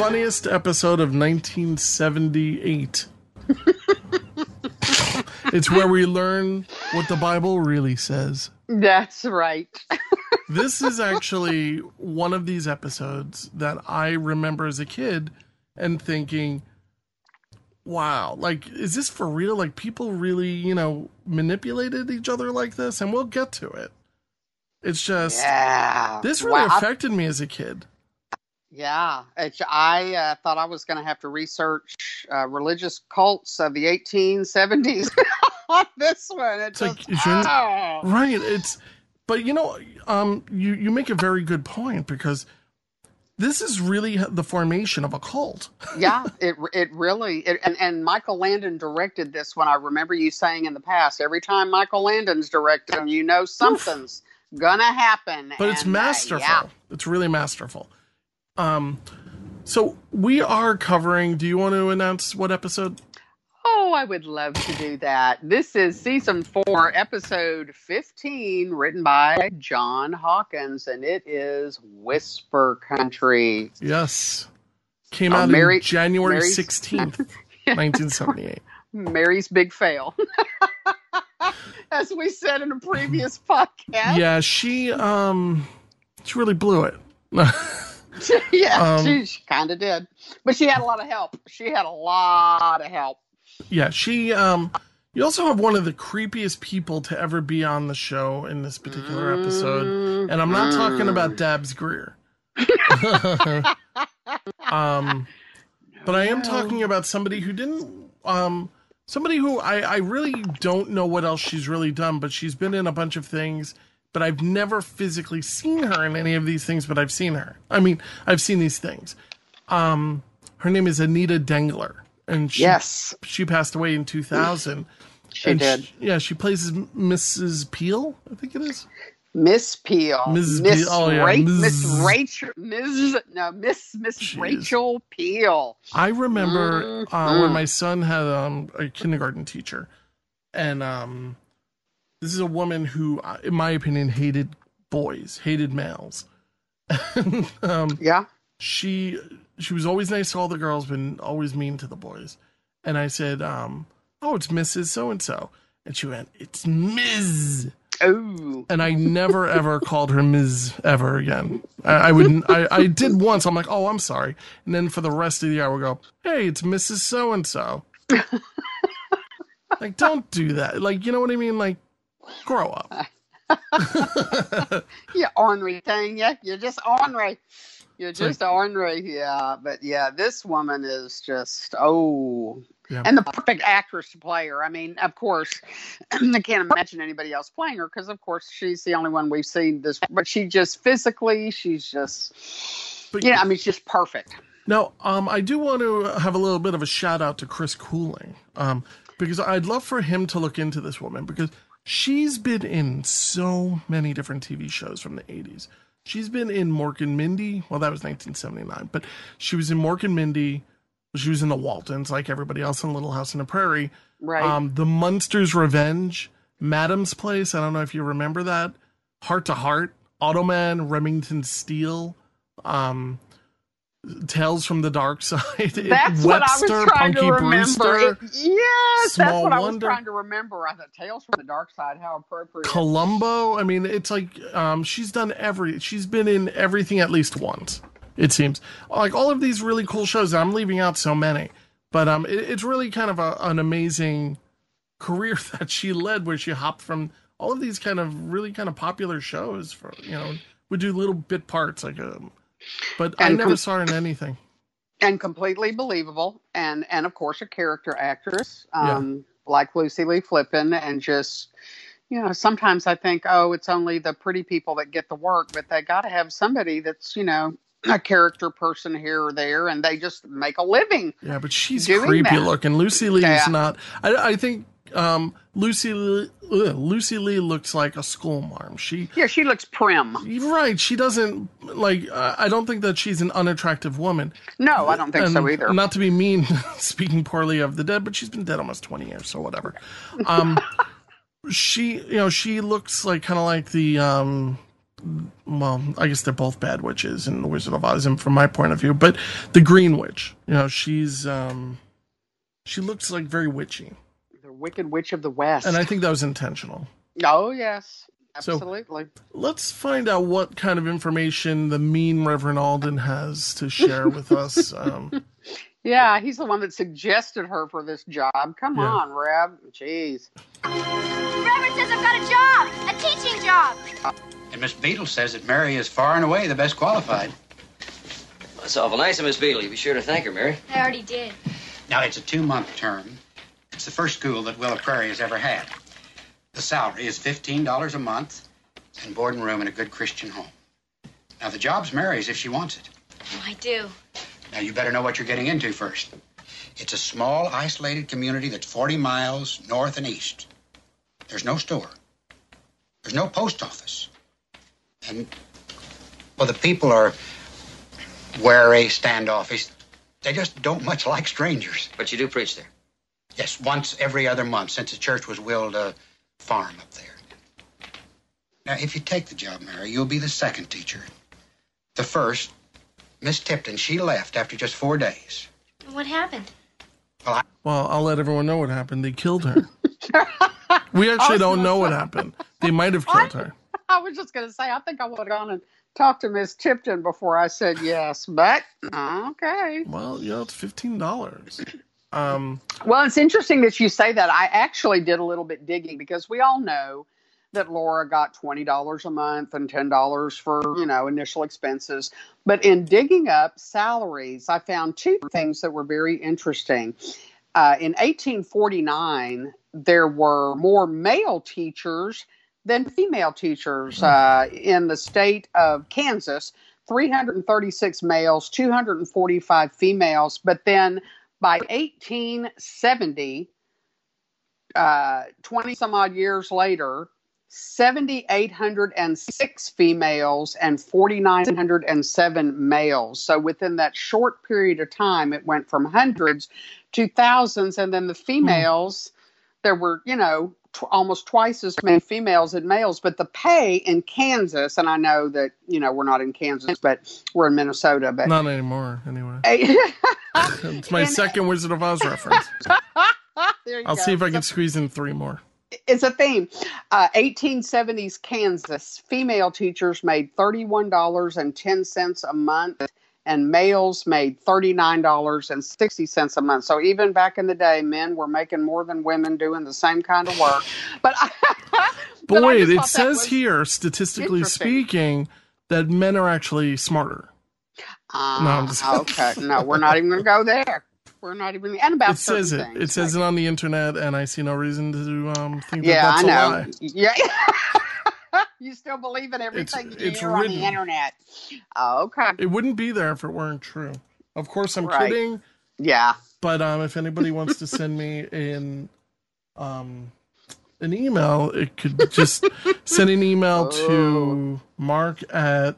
funniest episode of 1978. It's where we learn what the Bible really says. That's right. This is actually one of these episodes that I remember as a kid and thinking, wow, like, is this for real? Like, people really, you know, manipulated each other like this? And we'll get to it. It's just, this really affected me as a kid. Yeah. I thought I was going to have to research religious cults of the 1870s on this one. It's just, right. But, you know, you make a very good point, because this is really the formation of a cult. Yeah, it really, and Michael Landon directed this one. I remember you saying in the past, every time Michael Landon's directing, you know something's gonna happen. But it's masterful. It's really masterful. So we are covering, do you want to announce what episode? Oh, I would love to do that. This is season 4, episode 15, written by John Hawkins, and it is Whisper Country. Yes. Came out on January 16th, 1978. Mary's Big Fail. As we said in a previous podcast. Yeah, she really blew it. Yeah, she kind of did. But she had a lot of help. Yeah, she, you also have one of the creepiest people to ever be on the show in this particular episode. And I'm not talking about Dabbs Greer. But I am talking about somebody who didn't, somebody who I really don't know what else she's really done, but she's been in a bunch of things, but I've never physically seen her in any of these things, but I've seen her. I mean, I've seen these things. Her name is Anita Dengler. And she passed away in 2000. She did. She plays Mrs. Peel, I think it is. Miss Peel. Miss Peel. Oh, yeah. Miss Rachel Peel. I remember when my son had a kindergarten teacher. And this is a woman who, in my opinion, hated boys, hated males. She was always nice to all the girls, but always mean to the boys. And I said, oh, it's Mrs. So-and-so. And she went, it's Ms. Oh. And I never, ever called her Ms. ever again. I did once. I'm like, oh, I'm sorry. And then for the rest of the year, I would go, hey, it's Mrs. So-and-so. Like, don't do that. Like, you know what I mean? Like, grow up. You ornery thing. Yeah, you're just ornery. You're just ornery, yeah. But yeah, this woman is just, and the perfect actress to play her. I mean, of course, I can't imagine anybody else playing her, because, of course, she's the only one we've seen this. But she just physically, she's just, I mean, she's just perfect. Now, I do want to have a little bit of a shout out to Chris Cooling, because I'd love for him to look into this woman, because she's been in so many different TV shows from the 80s. She's been in Mork and Mindy. Well, that was 1979. But she was in Mork and Mindy. She was in The Waltons, like everybody else in Little House on the Prairie. Right. The Munsters' Revenge, Madam's Place. I don't know if you remember that. Heart to Heart, Automan, Remington Steele, Tales from the Dark Side. That's what I was trying to remember. Yes, that's what I was trying to remember. I thought Tales from the Dark Side, how appropriate. Columbo. I mean, it's like she's been in everything at least once, it seems. Like all of these really cool shows. I'm leaving out so many, but it's really kind of an amazing career that she led, where she hopped from all of these kind of really kind of popular shows for, would do little bit parts like but I never saw her in anything. And completely believable. And of course, a character actress, like Lucy Lee Flippin. And just, sometimes I think, it's only the pretty people that get the work, but they got to have somebody that's, a character person here or there, and they just make a living. Yeah, but she's creepy looking. Lucy Lee is not. I think Lucy Lee looks like a schoolmarm. She looks prim. Right. She doesn't I don't think that she's an unattractive woman. No, I don't think so either. Not to be mean, speaking poorly of the dead, but she's been dead almost 20 years, so whatever. She looks like kind of like the well, I guess they're both bad witches in The Wizard of Oz, from my point of view. But the Green Witch, she's she looks like very witchy. The Wicked Witch of the West. And I think that was intentional. Oh, yes. Absolutely. So, let's find out what kind of information the mean Reverend Alden has to share with us. Yeah, he's the one that suggested her for this job. Come on, Rev. Jeez. Reverend says I've got a job, a teaching job. And Miss Beadle says that Mary is far and away the best qualified. That's awful nice of Miss Beadle. You be sure to thank her, Mary. I already did. Now, it's a 2-month term. It's the first school that Willow Prairie has ever had. The salary is $15 a month and board and room in a good Christian home. Now, the job's Mary's if she wants it. Oh, I do. Now, you better know what you're getting into first. It's a small, isolated community that's 40 miles north and east. There's no store. There's no post office. And, well, the people are wary, standoffish. They just don't much like strangers. But you do preach there? Yes, once every other month since the church was willed a farm up there. Now, if you take the job, Mary, you'll be the second teacher. The first, Miss Tipton, she left after just 4 days. What happened? Well, I'll let everyone know what happened. They killed her. We actually don't know what happened. They might have killed her. I was just going to say, I think I would have gone and talked to Miss Tipton before I said yes, but okay. Well, it's $15. Well, it's interesting that you say that. I actually did a little bit digging because we all know that Laura got $20 a month and $10 for, initial expenses. But in digging up salaries, I found two things that were very interesting. In 1849, there were more male teachers than female teachers in the state of Kansas, 336 males, 245 females. But then by 1870, 20 some odd years later, 7,806 females and 4,907 males. So within that short period of time, it went from hundreds to thousands. And then the females, there were, almost twice as many females as males. But the pay in Kansas, and I know that, we're not in Kansas, but we're in Minnesota. But not anymore, anyway. It's my second Wizard of Oz reference. I'll see if I can squeeze in 3 more. It's a theme. 1870s Kansas, female teachers made $31.10 a month, and males made $39.60 a month. So even back in the day, men were making more than women doing the same kind of work. But wait, it says here, statistically speaking, that men are actually smarter. No, I'm just okay. No, we're not even going to go there. We're not even. And about it says it. Things, it says it on the internet, and I see no reason to think that that's a lie. Yeah, you still believe in everything you hear on the internet. Oh, okay. It wouldn't be there if it weren't true. Of course, I'm kidding. Yeah. But if anybody wants to send me an email, it could just send an email to Mark at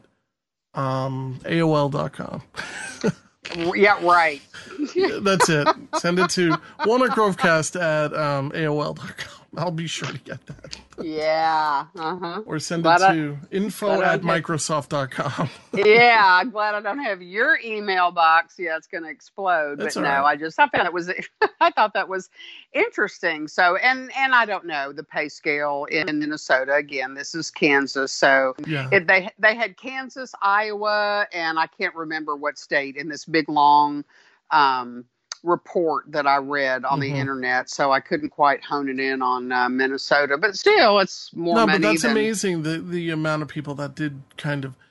AOL.com. Yeah, right. That's it. Send it to WalnutGroveCast at AOL.com. I'll be sure to get that. Yeah. Uh-huh. Or send it to info@Microsoft.com. Yeah, I'm glad I don't have your email box. Yeah, it's going to explode. That's but no, right. I found it was, I thought that was interesting. So, and I don't know the pay scale in Minnesota. Again, this is Kansas. So they had Kansas, Iowa, and I can't remember what state in this big long report that I read on the internet, so I couldn't quite hone it in on Minnesota, but still it's more money. But that's amazing, the amount of people that did kind of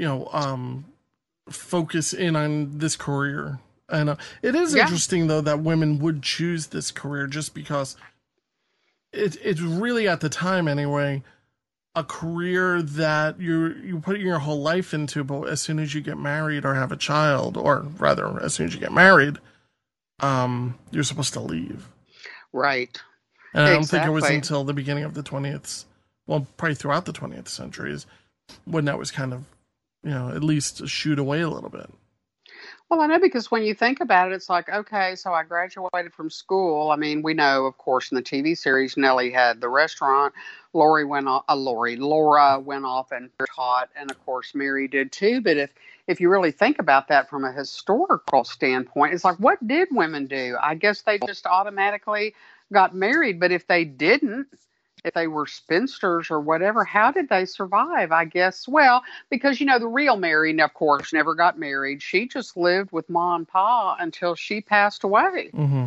focus in on this career. And it is interesting though that women would choose this career just because it's really, at the time anyway, a career that you put your whole life into, but as soon as you get married or have a child, or rather as soon as you get married, you're supposed to leave. Right. And I don't think it was until the beginning of the 20th, well, probably throughout the 20th century, is when that was kind of, at least shooed away a little bit. Well, I know, because when you think about it, it's like, okay, so I graduated from school. I mean, we know, of course, in the TV series, Nellie had the restaurant. Laura went off and taught, and of course, Mary did too. But if you really think about that from a historical standpoint, it's like, what did women do? I guess they just automatically got married. But if they didn't, if they were spinsters or whatever, how did they survive? I guess, well, because, the real Mary, of course, never got married. She just lived with Ma and Pa until she passed away. Mm-hmm.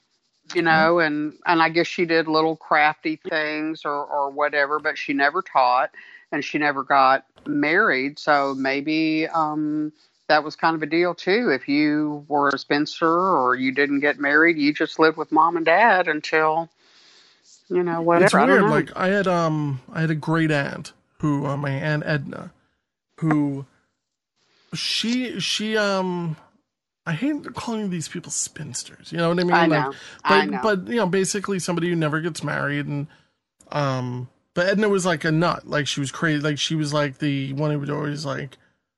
And I guess she did little crafty things or whatever, but she never taught and she never got married. So maybe that was kind of a deal too. If you were a spinster or you didn't get married, you just lived with Mom and Dad until... whatever. It's weird. I don't know. Like I had a great aunt who, my Aunt Edna, who she I hate calling these people spinsters. You know what I mean? I know. I know. But basically somebody who never gets married, and but Edna was like a nut. Like she was crazy. Like she was like the one who would always like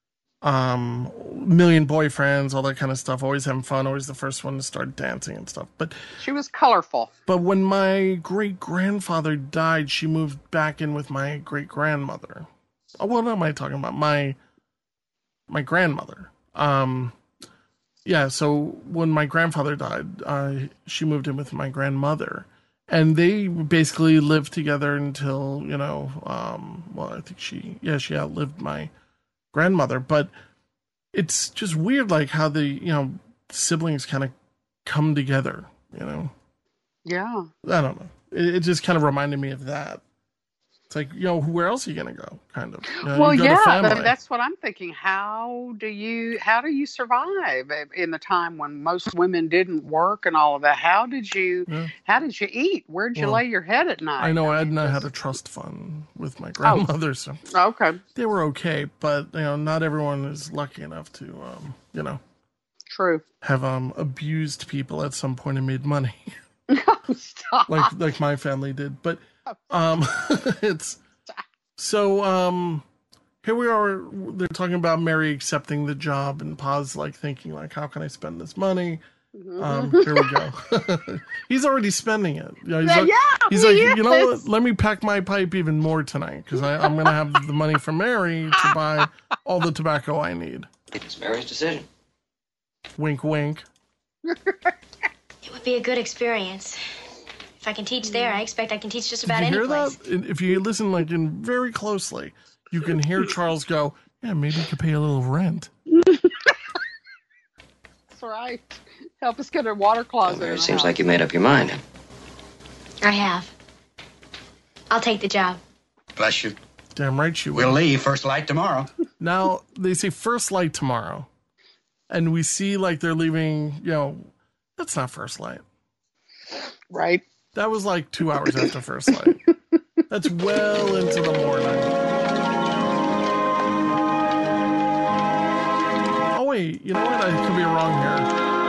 million boyfriends, all that kind of stuff, always having fun, always the first one to start dancing and stuff. But she was colorful. But when my great grandfather died, she moved back in with my great grandmother. Oh, what am I talking about? My grandmother. Yeah, so when my grandfather died, she moved in with my grandmother, and they basically lived together until, well, I think she outlived my grandmother. But it's just weird, like how the siblings kind of come together. Yeah, I don't know. It just kind of reminded me of that. It's like, where else are you gonna go? Kind of. Well, yeah, that's what I'm thinking. How do you survive in the time when most women didn't work and all of that? How did you eat? Where'd you lay your head at night? I know Edna had a trust fund with my grandmother, so okay, they were okay. But not everyone is lucky enough to true, have abused people at some point and made money. Stop. like my family did. But it's so here we are. They're talking about Mary accepting the job, and Pa's like thinking like, how can I spend this money? Here we go. He's already spending it. He's like, you know what? Let me pack my pipe even more tonight, because I'm going to have the money from Mary to buy all the tobacco I need. It's Mary's decision. Wink, wink. It would be a good experience. If I can teach there, I expect I can teach just about any place. Did you hear that? If you listen in very closely, you can hear Charles go, yeah, maybe you could pay a little rent. That's right. Help us get a water closet. Well, Mary, it seems like you made up your mind. I have. I'll take the job. Bless you. Damn right you will. We'll leave first light tomorrow. Now, they say first light tomorrow. And we see like they're leaving, that's not first light. Right. That was like 2 hours after first light. That's well into the morning. Oh, wait. You know what? I could be wrong here.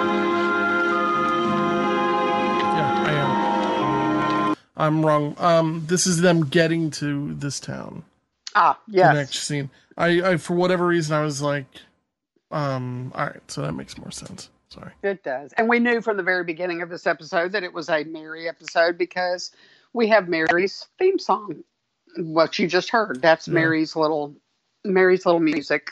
Yeah, I am. I'm wrong. This is them getting to this town. Ah, yes. The next scene. I for whatever reason, I was like, all right. So that makes more sense. Sorry. It does. And we knew from the very beginning of this episode that it was a Mary episode, because we have Mary's theme song. What you just heard. That's Mary's little music.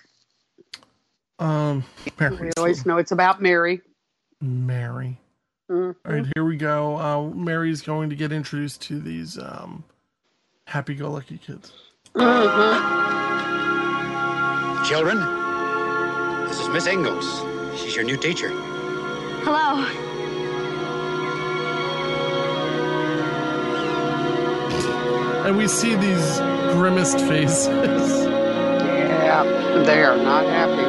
We always know it's about Mary. Mary. Mm-hmm. All right, here we go. Mary's going to get introduced to these happy-go-lucky kids. Mm-hmm. Children, this is Miss Ingalls. She's your new teacher. Hello. And we see these grimaced faces. Yeah, they are not happy.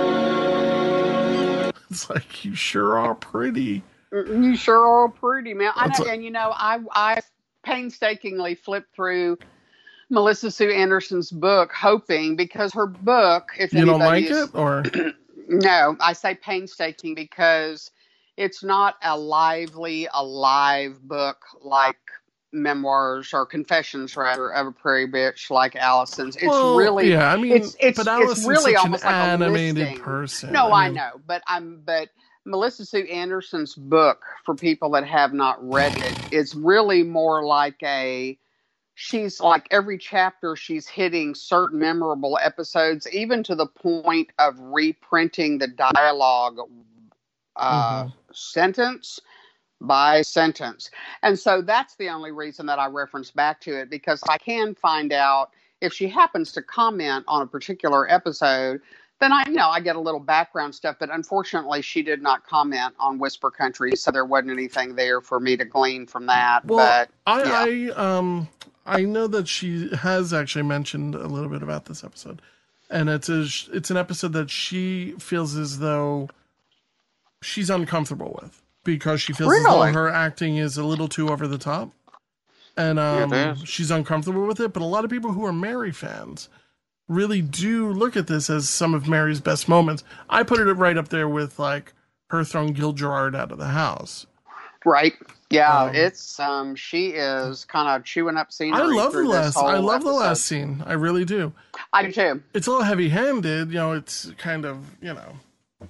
It's like, you sure are pretty. You sure are pretty, man. I know, and I painstakingly flipped through Melissa Sue Anderson's book, hoping, because her book, if you don't like it, or no, I say painstaking because it's not a live book like memoirs or confessions rather of a prairie bitch like Allison's. It's Well, really, yeah, I mean, it's but Allison's really such almost an like animated a listing. person. No, I I mean- know, but Melissa Sue Anderson's book, for people that have not read it, is really more like she's like every chapter she's hitting certain memorable episodes, even to the point of reprinting the dialogue sentence by sentence. And so that's the only reason that I reference back to it, because I can find out if she happens to comment on a particular episode, then I get a little background stuff. But unfortunately, she did not comment on Whisper Country, so there wasn't anything there for me to glean from that. Well, but yeah. I know that she has actually mentioned a little bit about this episode, and it's an episode that she feels as though she's uncomfortable with, because she feels as though her acting is a little too over the top, and she's uncomfortable with it. But a lot of people who are Mary fans really do look at this as some of Mary's best moments. I put it right up there with like her throwing Gil Gerard out of the house. Right. Yeah, it's she is kind of chewing up scenery. I love the last episode. scene. I really do. I do too. It's a little heavy-handed, it's kind of, but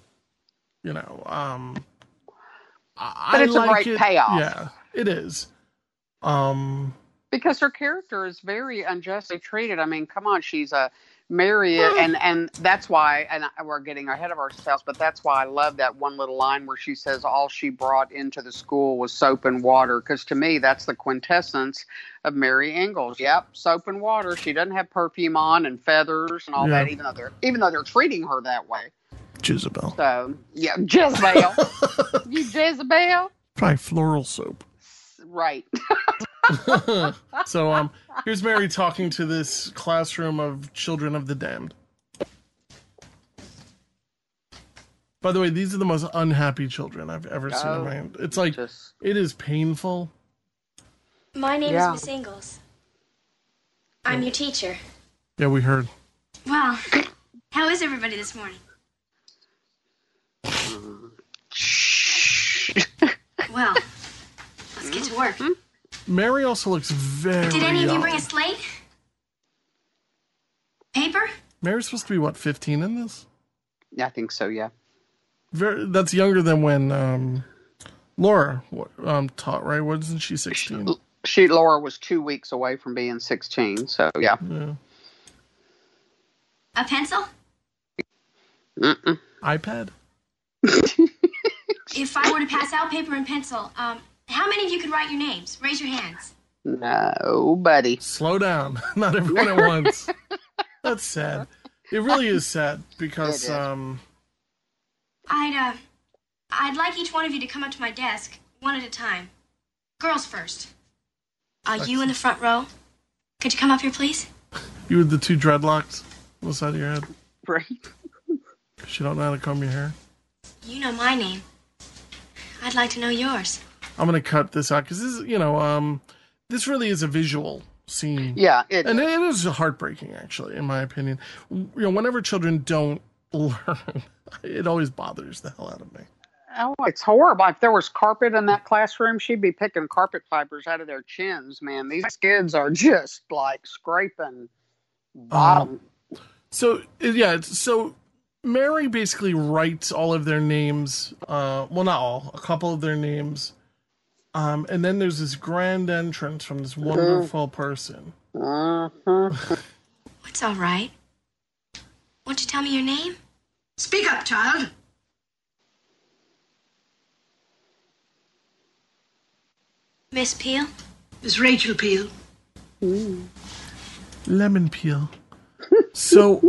like it's a great payoff. Yeah, it is. Because her character is very unjustly treated. I mean, come on, she's a Mary, and that's why, and we're getting ahead of ourselves, but that's why I love that one little line where she says all she brought into the school was soap and water, because to me, that's the quintessence of Mary Ingalls. Yep, soap and water. She doesn't have perfume on and feathers and all that, even though they're treating her that way. Jezebel. So, yeah, Jezebel. You Jezebel? Probably floral soap. Right. So here's Mary talking to this classroom of children of the damned. By the way, these are the most unhappy children I've ever seen in my... It's like, it is painful. My name is Miss Ingalls. I'm your teacher. Yeah, we heard. Well, how is everybody this morning? Well, let's get to work. Mary also looks very Did any of you young. bring a slate? Paper? Mary's supposed to be, what, 15 in this? Yeah, I think so, yeah. That's younger than when Laura taught, right? Wasn't she 16? Laura was 2 weeks away from being 16, so yeah. A pencil? iPad? If I were to pass out paper and pencil, how many of you could write your names? Raise your hands. Nobody. Slow down. Not everyone at once. That's sad. It really is sad because I'd like each one of you to come up to my desk, one at a time. Girls first. You in the front row. Could you come up here, please? You with the two dreadlocks on the side of your head. Right. Because you don't know how to comb your hair. You know my name. I'd like to know yours. I'm going to cut this out because this is, this really is a visual scene. Yeah. It is heartbreaking, actually, in my opinion. Whenever children don't learn, it always bothers the hell out of me. Oh, it's horrible. If there was carpet in that classroom, she'd be picking carpet fibers out of their chins, man. These kids are just like scraping bottom. So Mary basically writes all of their names, well, not all, a couple of their names, and then there's this grand entrance from this wonderful person. What's all right? Won't you tell me your name? Speak up, child. Miss Peel? Miss Rachel Peel. Lemon peel. So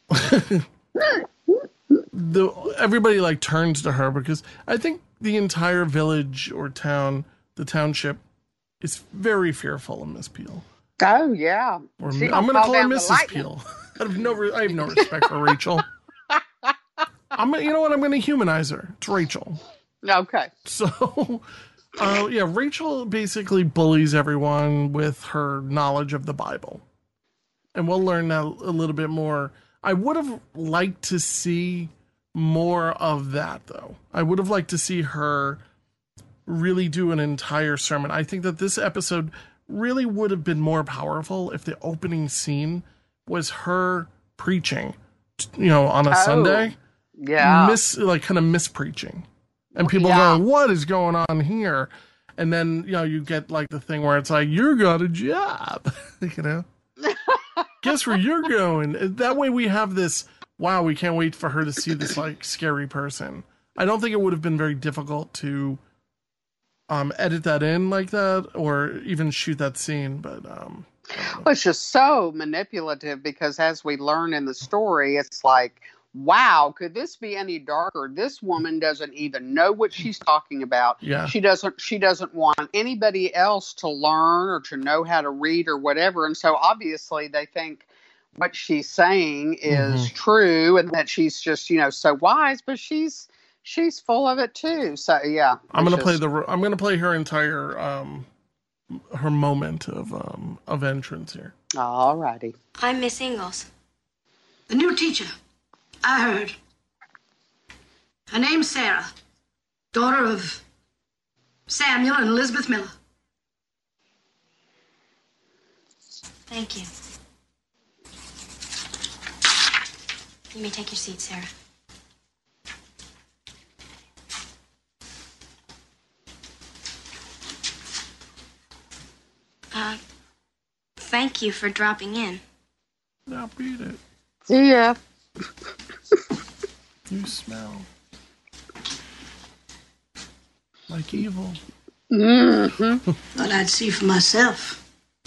everybody like turns to her because I think the entire village or town, the township, is very fearful of Miss Peel. Oh yeah. Or I'm going to call her Mrs. Peel. I have no respect for Rachel. You know what? I'm going to humanize her. It's Rachel. Okay. So, Rachel basically bullies everyone with her knowledge of the Bible. And we'll learn that a little bit more. I would have liked to see more of that, though. I would have liked to see her really do an entire sermon. I think that this episode really would have been more powerful if the opening scene was her preaching, on a Sunday. Yeah. Kind of mispreaching. And people going, what is going on here? And then, you get like the thing where it's like, you got a job, Guess where you're going? That way we have this, wow, we can't wait for her to see this like scary person. I don't think it would have been very difficult to edit that in like that or even shoot that scene. But well, it's just so manipulative because as we learn in the story, it's like, wow, could this be any darker? This woman doesn't even know what she's talking about. Yeah. She doesn't want anybody else to learn or to know how to read or whatever. And so obviously they think what she's saying is true and that she's just, so wise, but she's full of it too. So yeah. I'm going to play her entire her moment of entrance here. All righty. I'm Miss Ingalls. The new teacher. I heard. Her name's Sarah, daughter of Samuel and Elizabeth Miller. Thank you. You may take your seat, Sarah. Thank you for dropping in. Now beat it. See ya. You smell like evil. Thought I'd see for myself.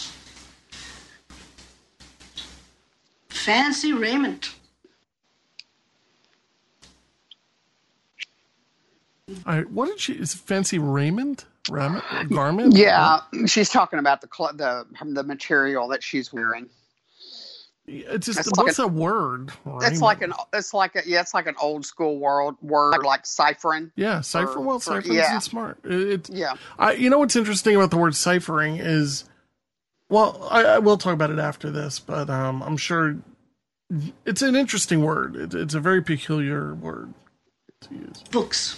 Fancy raiment. What did she? Is it fancy raiment? Garment? Yeah, she's talking about the material that she's wearing. It's just what's a word? It's like an old school word like ciphering. Yeah, ciphering. Ciphering isn't smart. Yeah. What's interesting about the word ciphering is, well, I will talk about it after this, but I'm sure it's an interesting word. It's a very peculiar word to use. Books.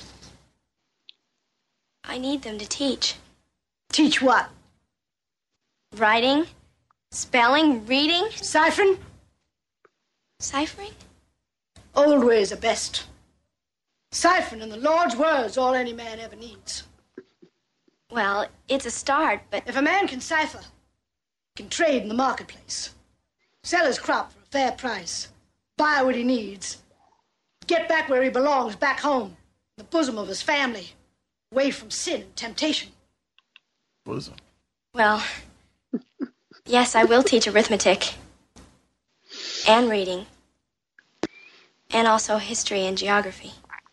I need them to teach. Teach what? Writing, spelling, reading, Ciphering? ciphering. Old ways are best. Ciphering in the Lord's word's all any man ever needs. Well, it's a start, but If a man can cipher, he can trade in the marketplace, sell his crop for a fair price, buy what he needs, get back where he belongs, back home, in the bosom of his family, away from sin and temptation. Bosom. well, yes, I will teach arithmetic and reading and also history and geography.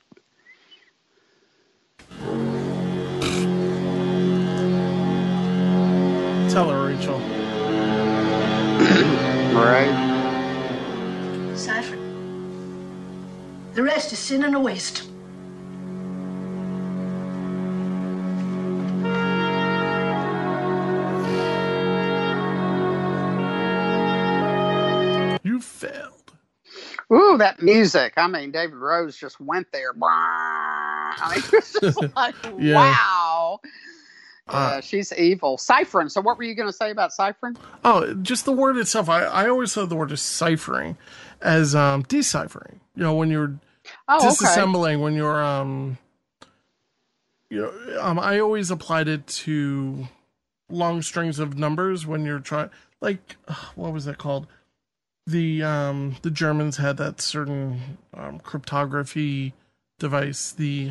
Tell her, Rachel. Right. Ciphering. The rest is sin and a waste. You failed. Ooh, that music. I mean, David Rose just went there. I mean, it's just like, Yeah. wow. She's evil. Ciphering. So what were you going to say about ciphering? Oh, just the word itself. I always thought the word is ciphering as deciphering. When you're disassembling, when you're I always applied it to long strings of numbers when you're trying, like, what was that called? The Germans had that certain cryptography device, the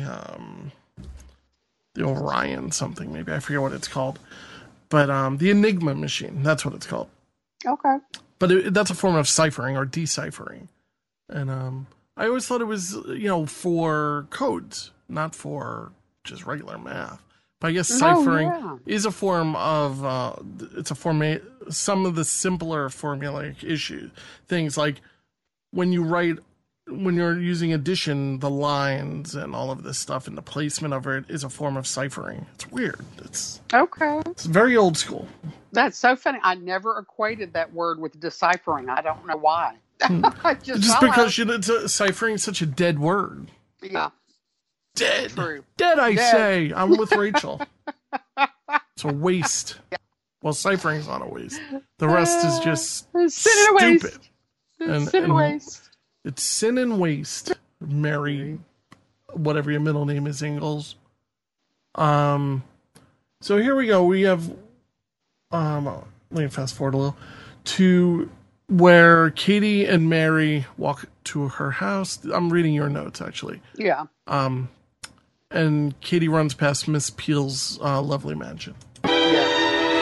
Orion something, maybe, I forget what it's called, but the Enigma machine, that's what it's called. Okay. But that's a form of ciphering or deciphering, and I always thought it was for codes, not for just regular math. But I guess ciphering is a form of some of the simpler formulaic things, like when you're using addition, the lines and all of this stuff and the placement of it is a form of ciphering. It's weird. It's very old school. That's so funny. I never equated that word with deciphering. I don't know why. Just because ciphering is such a dead word. Yeah. Dead. True. Dead, I say. I'm with Rachel. It's a waste. Well, ciphering's not a waste. The rest is just sin and waste. stupid. And Sin and waste. It's sin and waste, Mary, whatever your middle name is, Ingalls. So here we go. We have, let me fast forward a little, to where Katie and Mary walk to her house. I'm reading your notes, actually. Yeah. And Katie runs past Miss Peel's lovely mansion. Yeah.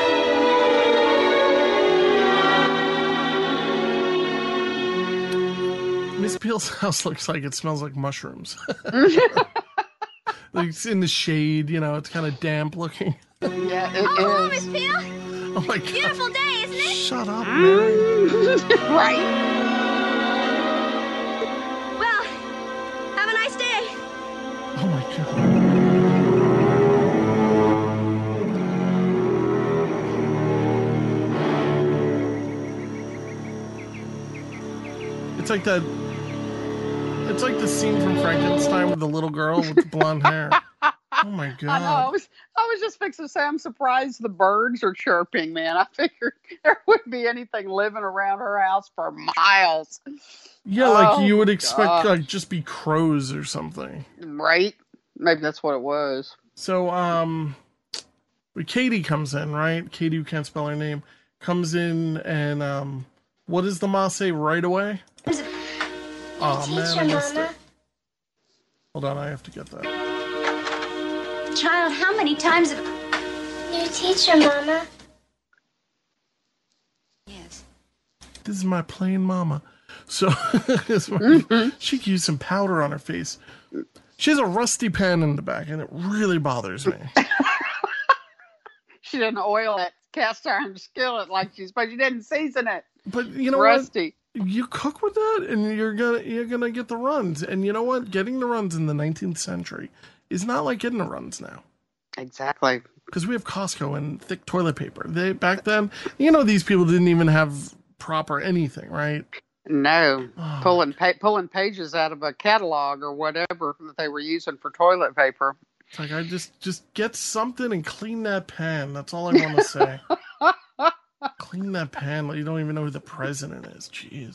Miss Peel's house looks like it smells like mushrooms. Like it's in the shade, you know, it's kind of damp looking. Yeah, it Oh, is. Miss Peel. Oh my God. Beautiful day, isn't it? Shut up, Mary. Right? Well, have a nice day. Oh my God. It's like that. It's like the scene from Frankenstein with the little girl with the blonde hair. Oh my God. I know. I was just fixing to say, I'm surprised the birds are chirping, man. I figured there wouldn't be anything living around her house for miles. Yeah, like Oh, you would expect, gosh. like just be crows or something. Right? Maybe that's what it was. So, Katie comes in, right? Katie, who can't spell her name, comes in and, what does the ma say right away? Oh man, I missed it. Hold on, I have to get that. Child, how many times have... New teacher, Mama. Yes. This is my plain mama. So, she could use some powder on her face. She has a rusty pan in the back, and it really bothers me. She didn't oil that cast iron skillet like she's, but she didn't season it. But you know Rusty. what? You cook with that, and you're gonna get the runs. And you know what? Getting the runs in the 19th century is not like getting the runs now. Exactly. Because we have Costco and thick toilet paper. They back then, you know, these people didn't even have proper anything, right? No, Oh. pulling pages out of a catalog or whatever that they were using for toilet paper. It's like I just get something and clean that pan. That's all I want to say. Clean that pan. Like you don't even know who the president is. Jeez.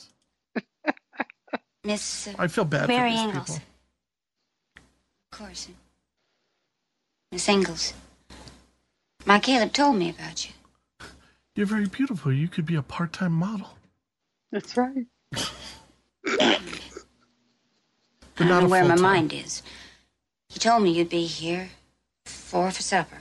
Miss I feel bad Mary for these Ingalls. people. Of course. Miss Ingalls. My Caleb told me about you. You're very beautiful. You could be a part-time model. That's right. But I not don't a know where my full-time. mind is. He told me you'd be here 4 for supper.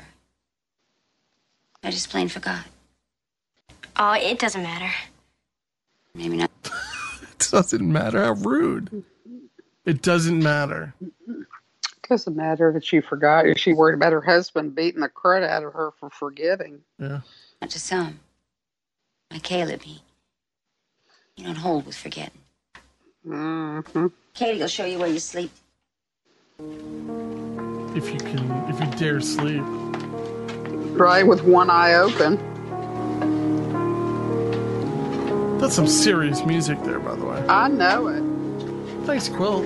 I just plain forgot. Oh, it doesn't matter. Maybe not. It doesn't matter. How rude. It doesn't matter. Doesn't matter that she forgot. She worried about her husband beating the crud out of her for forgetting. Yeah. Not to some. My Caleb, he don't hold with forgetting. Mm-hmm. Katie will show you where you sleep. If you dare sleep. Right, with one eye open. That's some serious music there, by the way. I know it. Thanks, Quill.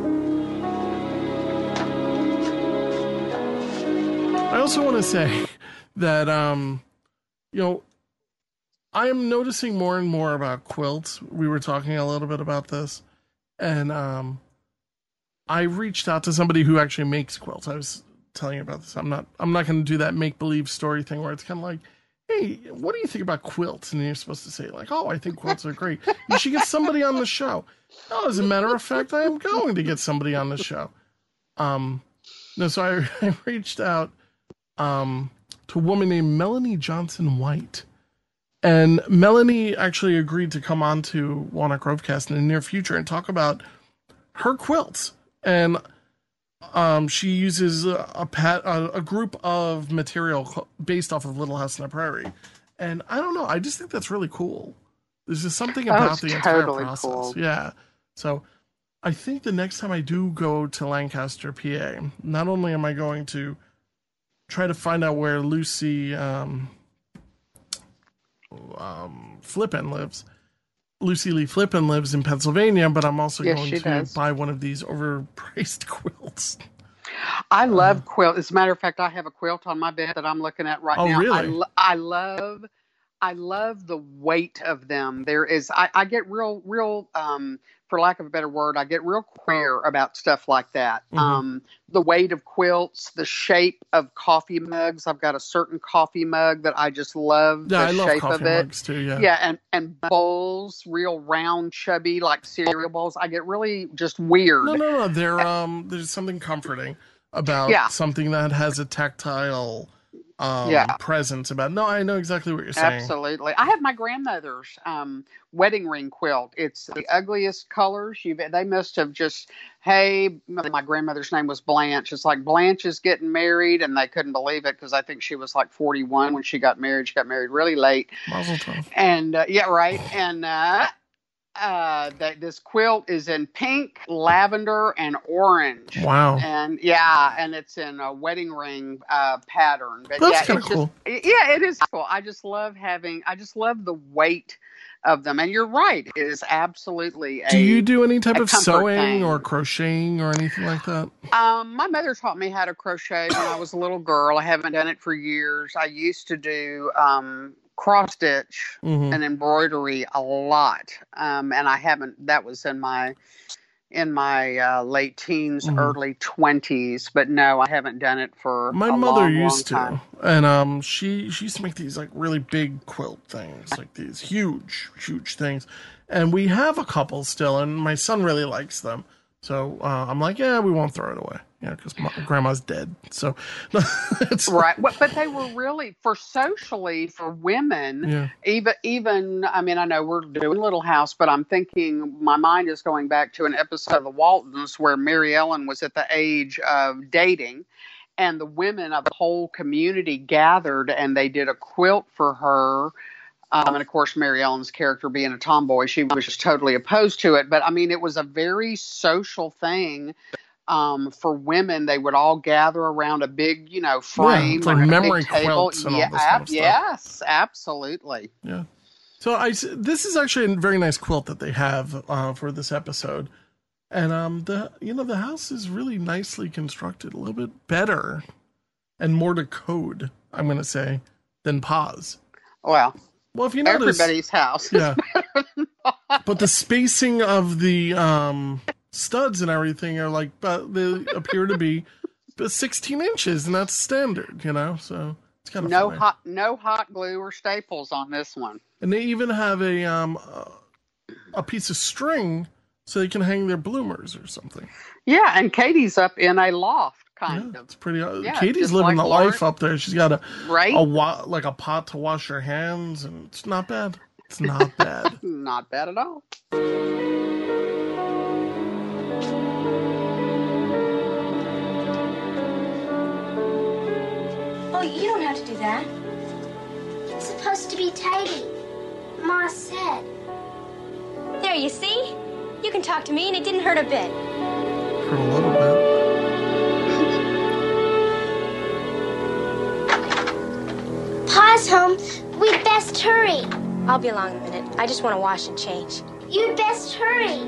I also want to say that, you know, I am noticing more and more about quilts. We were talking a little bit about this, and I reached out to somebody who actually makes quilts. I was telling you about this. I'm not going to do that make-believe story thing where it's kind of like, hey, what do you think about quilts? And you're supposed to say like, oh, I think quilts are great. You should get somebody on the show. No, as a matter of fact, I am going to get somebody on the show. No, so I reached out to a woman named Melanie Johnson White. And Melanie actually agreed to come on to Walnut Grovecast in the near future and talk about her quilts. And she uses a group of material based off of Little House on the Prairie. And I don't know, I just think that's really cool. There's just something about the entire totally process. cool. Yeah. So I think the next time I do go to Lancaster, PA, not only am I going to try to find out where Lucy Flippin lives. Lucy Lee Flippin lives in Pennsylvania, but I'm also Yes, going she to does. buy one of these overpriced quilts. I love quilt. As a matter of fact, I have a quilt on my bed that I'm looking at right Oh, now. really? I love I love the weight of them. I get real, for lack of a better word, I get real queer about stuff like that. Mm-hmm. The weight of quilts, the shape of coffee mugs. I've got a certain coffee mug that I just love. Yeah, the I love shape coffee of it. mugs too. Yeah. Yeah, and bowls, real round, chubby, like cereal bowls. I get really just weird. No. There's something comforting about something that has a tactile presence about. No, I know exactly what you're saying. Absolutely. I have my grandmother's wedding ring quilt. It's the ugliest colors. They must have just, hey, my grandmother's name was Blanche. It's like Blanche is getting married, and they couldn't believe it because I think she was like 41 when she got married. She got married really late. Mazel tov. And yeah, right. And this quilt is in pink, lavender, and orange. Wow. And and it's in a wedding ring pattern. But that's kind of cool. It is cool. I just love the weight of them. And you're right. It is absolutely Do you do any type of sewing thing. or crocheting or anything like that? My mother taught me how to crochet when I was a little girl. I haven't done it for years. I used to do cross stitch and embroidery a lot. And I haven't, that was in my late teens, early 20s, but no, I haven't done it for my a mother long, used long to, time. and she used to make these like really big quilt things, like these huge things, and we have a couple still, and my son really likes them. So I'm like, yeah, we won't throw it away. Yeah, because grandma's dead. So it's right. But they were really socially for women. Yeah. Even I mean, I know we're doing Little House, but I'm thinking my mind is going back to an episode of The Waltons where Mary Ellen was at the age of dating, and the women of the whole community gathered and they did a quilt for her. And of course, Mary Ellen's character being a tomboy, she was just totally opposed to it. But I mean, it was a very social thing. For women, they would all gather around a big, frame, like or memory a big table. quilts and all this kind of stuff. Yes, absolutely. Yeah. So this is actually a very nice quilt that they have for this episode, and the house is really nicely constructed, a little bit better and more to code, I'm going to say, than Pa's. Well, if you notice, everybody's house. Yeah. But the spacing of the studs and everything are like, but they appear to be 16 inches, and that's standard, so it's kind of no hot glue or staples on this one. And they even have a piece of string so they can hang their bloomers or something. Yeah, and Katie's up in a loft, kind of. It's pretty. Katie's living the life up there. She's got a pot to wash her hands, and it's not bad. It's not bad. Not bad at all. Oh, you don't have to do that. It's supposed to be tidy. Ma said. There, you see? You can talk to me and it didn't hurt a bit. Hurt a little bit. Pa's home. We'd best hurry. I'll be along in a minute. I just want to wash and change. You'd best hurry.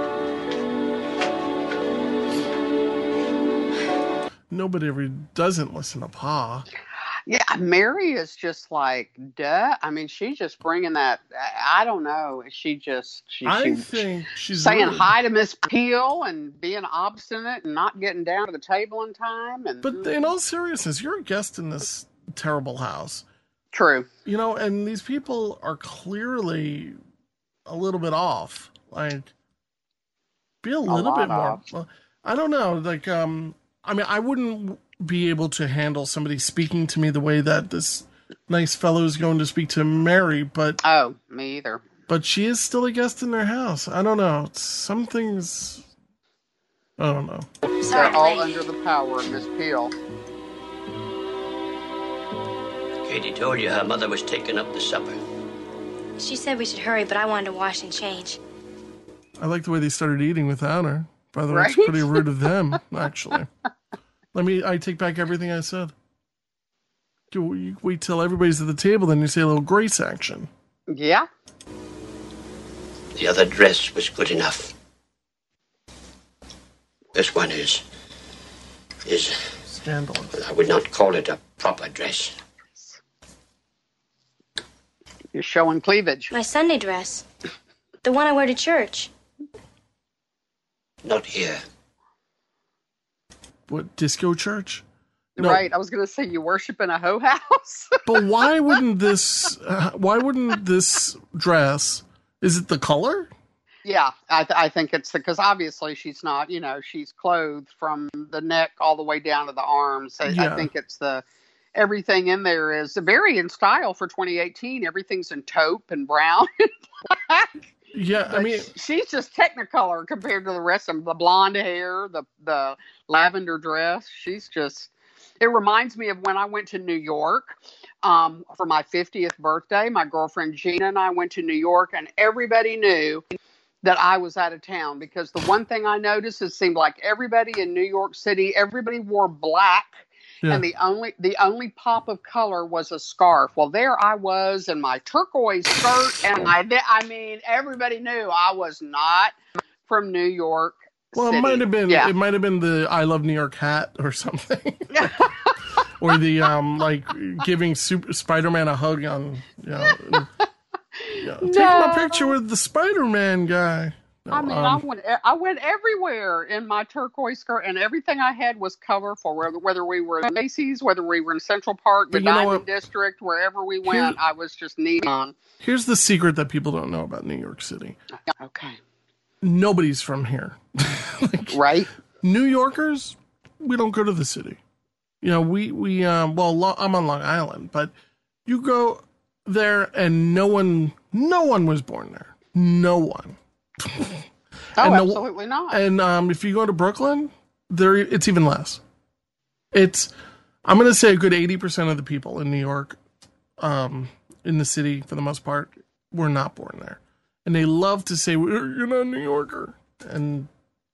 Nobody ever doesn't listen to Pa. Yeah, Mary is just like, duh. I mean, she's just bringing that. I don't know. I think she's saying really hi to Miss Peel and being obstinate and not getting down to the table in time. But in all seriousness, you're a guest in this terrible house. True. And these people are clearly a little bit off. Like, be a little bit more. Well, I don't know. Like, I mean, I wouldn't be able to handle somebody speaking to me the way that this nice fellow is going to speak to Mary, but... Oh, me either. But she is still a guest in their house. I don't know. Some things... I don't know. They're all under the power of Miss Peel. Katie told you her mother was taking up the supper. She said we should hurry, but I wanted to wash and change. I like the way they started eating without her. By the way, Right? it's pretty rude of them, actually. I take back everything I said. You wait till everybody's at the table, then you say a little grace action. Yeah. The other dress was good enough. This one is scandalous. I would not call it a proper dress. You're showing cleavage. My Sunday dress. The one I wear to church. Not here. What, disco church? No. Right. I was going to say you worship in a hoe house. But why wouldn't this dress, is it the color? Yeah, I think it's because obviously she's not, she's clothed from the neck all the way down to the arms. I think it's everything in there is very in style for 2018. Everything's in taupe and brown and black. Yeah, but she's just Technicolor compared to the rest of them. The blonde hair, the lavender dress. It reminds me of when I went to New York for my 50th birthday. My girlfriend Gina and I went to New York, and everybody knew that I was out of town because the one thing I noticed, it seemed like everybody in New York City, everybody wore black. Yeah. And the only pop of color was a scarf. Well, there I was in my turquoise skirt, and everybody knew I was not from New York Well, City. It might have been. Yeah. It might have been the "I Love New York" hat or something, or the giving Spider-Man a hug on. Taking a picture with the Spider-Man guy. No, I went everywhere in my turquoise skirt, and everything I had was colorful. Whether we were in Macy's, whether we were in Central Park, the Diamond District, wherever we went, I was just neon. Here's the secret that people don't know about New York City. Okay. Nobody's from here. Right? New Yorkers, we don't go to the city. I'm on Long Island, but you go there and no one was born there. No one. Absolutely not. And if you go to Brooklyn, it's even less. I'm going to say a good 80% of the people in New York, in the city for the most part, were not born there. And they love to say, you're not a New Yorker. And,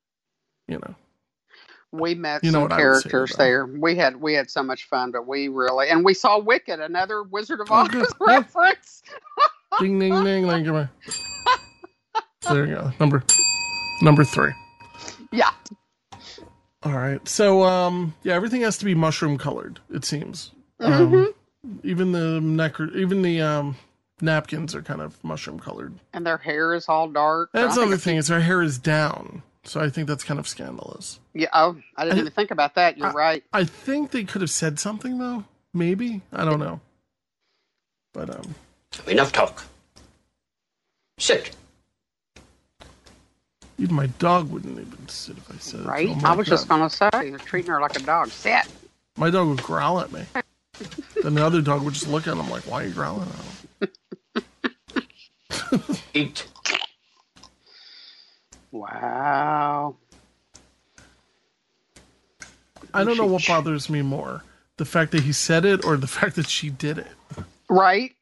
we met some characters there. We had so much fun, but and we saw Wicked, another Wizard of Oz reference. Ding, ding, ding. There you go. Number 3. Yeah. All right. So, everything has to be mushroom colored, it seems. Mm-hmm. Even the napkins are kind of mushroom colored. And their hair is all dark. That's another thing, is their hair is down. So I think that's kind of scandalous. Yeah. Oh, I didn't even think about that. You're right. I think they could have said something, though. Maybe. I don't know. But, Enough talk. Sit. Even my dog wouldn't even sit if I said right? it. Right? I was just going to say, you're treating her like a dog. Sit. My dog would growl at me. Then the other dog would just look at him like, why are you growling at him? Eat. Wow. I don't know what bothers me more. The fact that he said it or the fact that she did it. Right.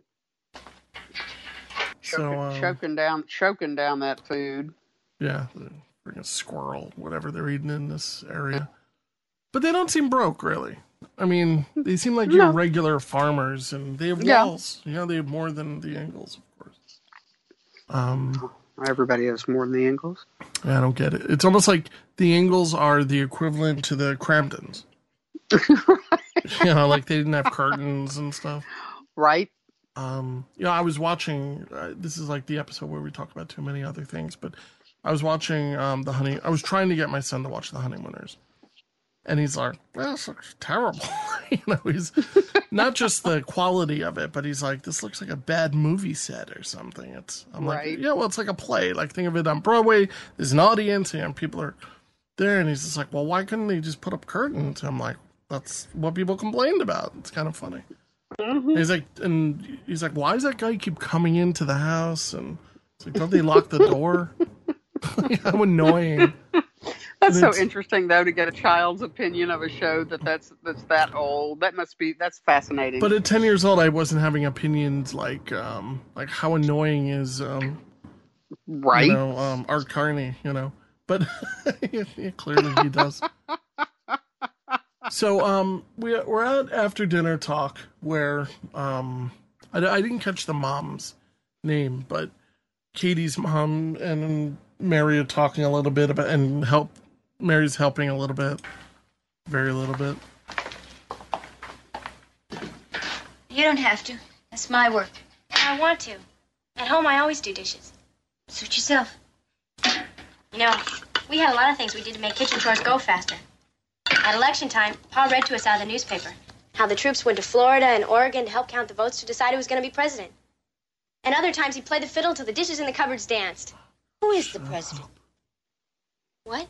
Choking down that food. Yeah, freaking squirrel, whatever they're eating in this area. But they don't seem broke, really. I mean, they seem like your regular farmers, and they have walls. They have more than the Ingalls, of course. Everybody has more than the Ingalls. I don't get it. It's almost like the Ingalls are the equivalent to the Cramptons. Right. Like they didn't have curtains and stuff. Right. I was watching, this is like the episode where we talk about too many other things, but I was watching I was trying to get my son to watch The Honeymooners. And he's like, this looks terrible. He's not just the quality of it, but he's like, this looks like a bad movie set or something. I'm like, yeah, well, it's like a play. Like, think of it on Broadway. There's an audience and people are there. And he's just like, well, why couldn't they just put up curtains? I'm like, that's what people complained about. It's kind of funny. Mm-hmm. And he's like, why does that guy keep coming into the house? And it's like, don't they lock the door? How annoying. That's so interesting, though, to get a child's opinion of a show that's that old. That's fascinating. But at 10 years old, I wasn't having opinions like how annoying is, right? Art Carney, But clearly he does. So we're at after dinner talk where I didn't catch the mom's name, but Katie's mom and Mary are talking a little bit about Mary's helping a little bit, very little bit. You don't have to. That's my work. I want to. At home, I always do dishes. Suit yourself. You know, we had a lot of things we did to make kitchen chores go faster. At election time, Pa read to us out of the newspaper how the troops went to Florida and Oregon to help count the votes to decide who was going to be president. And other times, he played the fiddle till the dishes in the cupboards danced. Who is the president? What?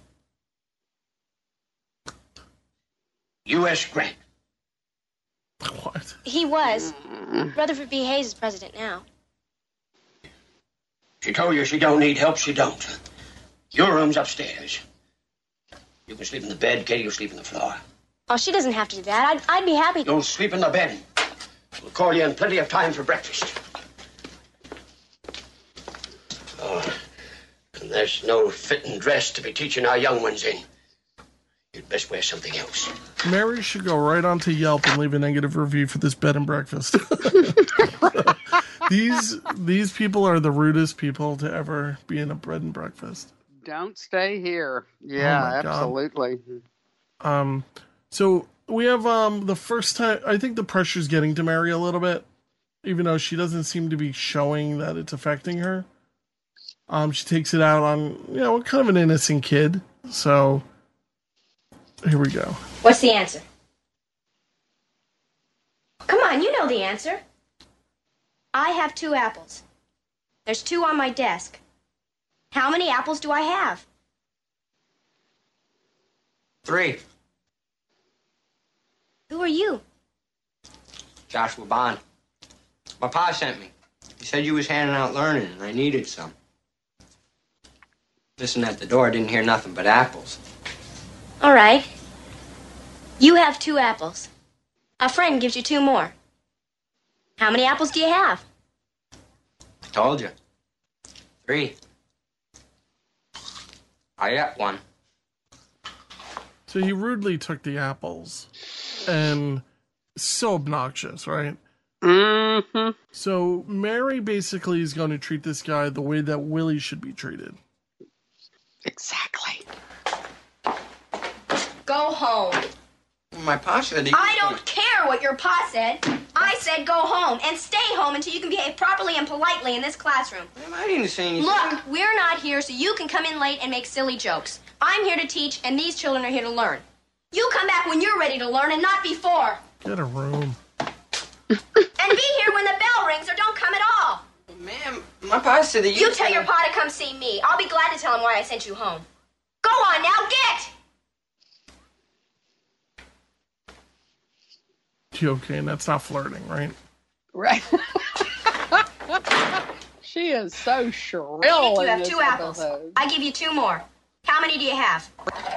U.S. Grant. What? He was. Rutherford B. Hayes is president now. She told you she don't need help, she don't. Your room's upstairs. You can sleep in the bed, Katie will sleep on the floor. Oh, she doesn't have to do that. I'd be happy to. You'll sleep in the bed. We'll call you in plenty of time for breakfast. Oh, and there's no fitting dress to be teaching our young ones in. You'd best wear something else. Mary should go right onto Yelp and leave a negative review for this bed and breakfast. These people are the rudest people to ever be in a bed and breakfast. Don't stay here. Yeah, Oh absolutely. So we have the first time. I think the pressure's getting to Mary a little bit, even though she doesn't seem to be showing that it's affecting her. She takes it out on kind of an innocent kid. So here we go. What's the answer? Come on, you know the answer. I have 2 apples. There's 2 on my desk. How many apples do I have? 3. Who are you? Joshua Bond. My pa sent me. He said you was handing out learning, and I needed some. Listening at the door, I didn't hear nothing but apples. All right. You have 2 apples. A friend gives you 2 more. How many apples do you have? I told you. 3. I got 1. So he rudely took the apples, and so obnoxious, right? Mm-hmm. So Mary basically is going to treat this guy the way that Willie should be treated. Exactly. Go home. My pa said he... I don't care what your pa said. I said go home and stay home until you can behave properly and politely in this classroom. I didn't say anything. Look, we're not here so you can come in late and make silly jokes. I'm here to teach, and these children are here to learn. You come back when you're ready to learn and not before. Get a room. And be here when the bell rings or don't come at all. Ma'am, my pa said that You tell your pa to come see me. I'll be glad to tell him why I sent you home. Go on now, get! Okay, and that's not flirting, right? Right. She is so shrill. Nick, you in have this 2 apples. episode. I give you 2 more. How many do you have?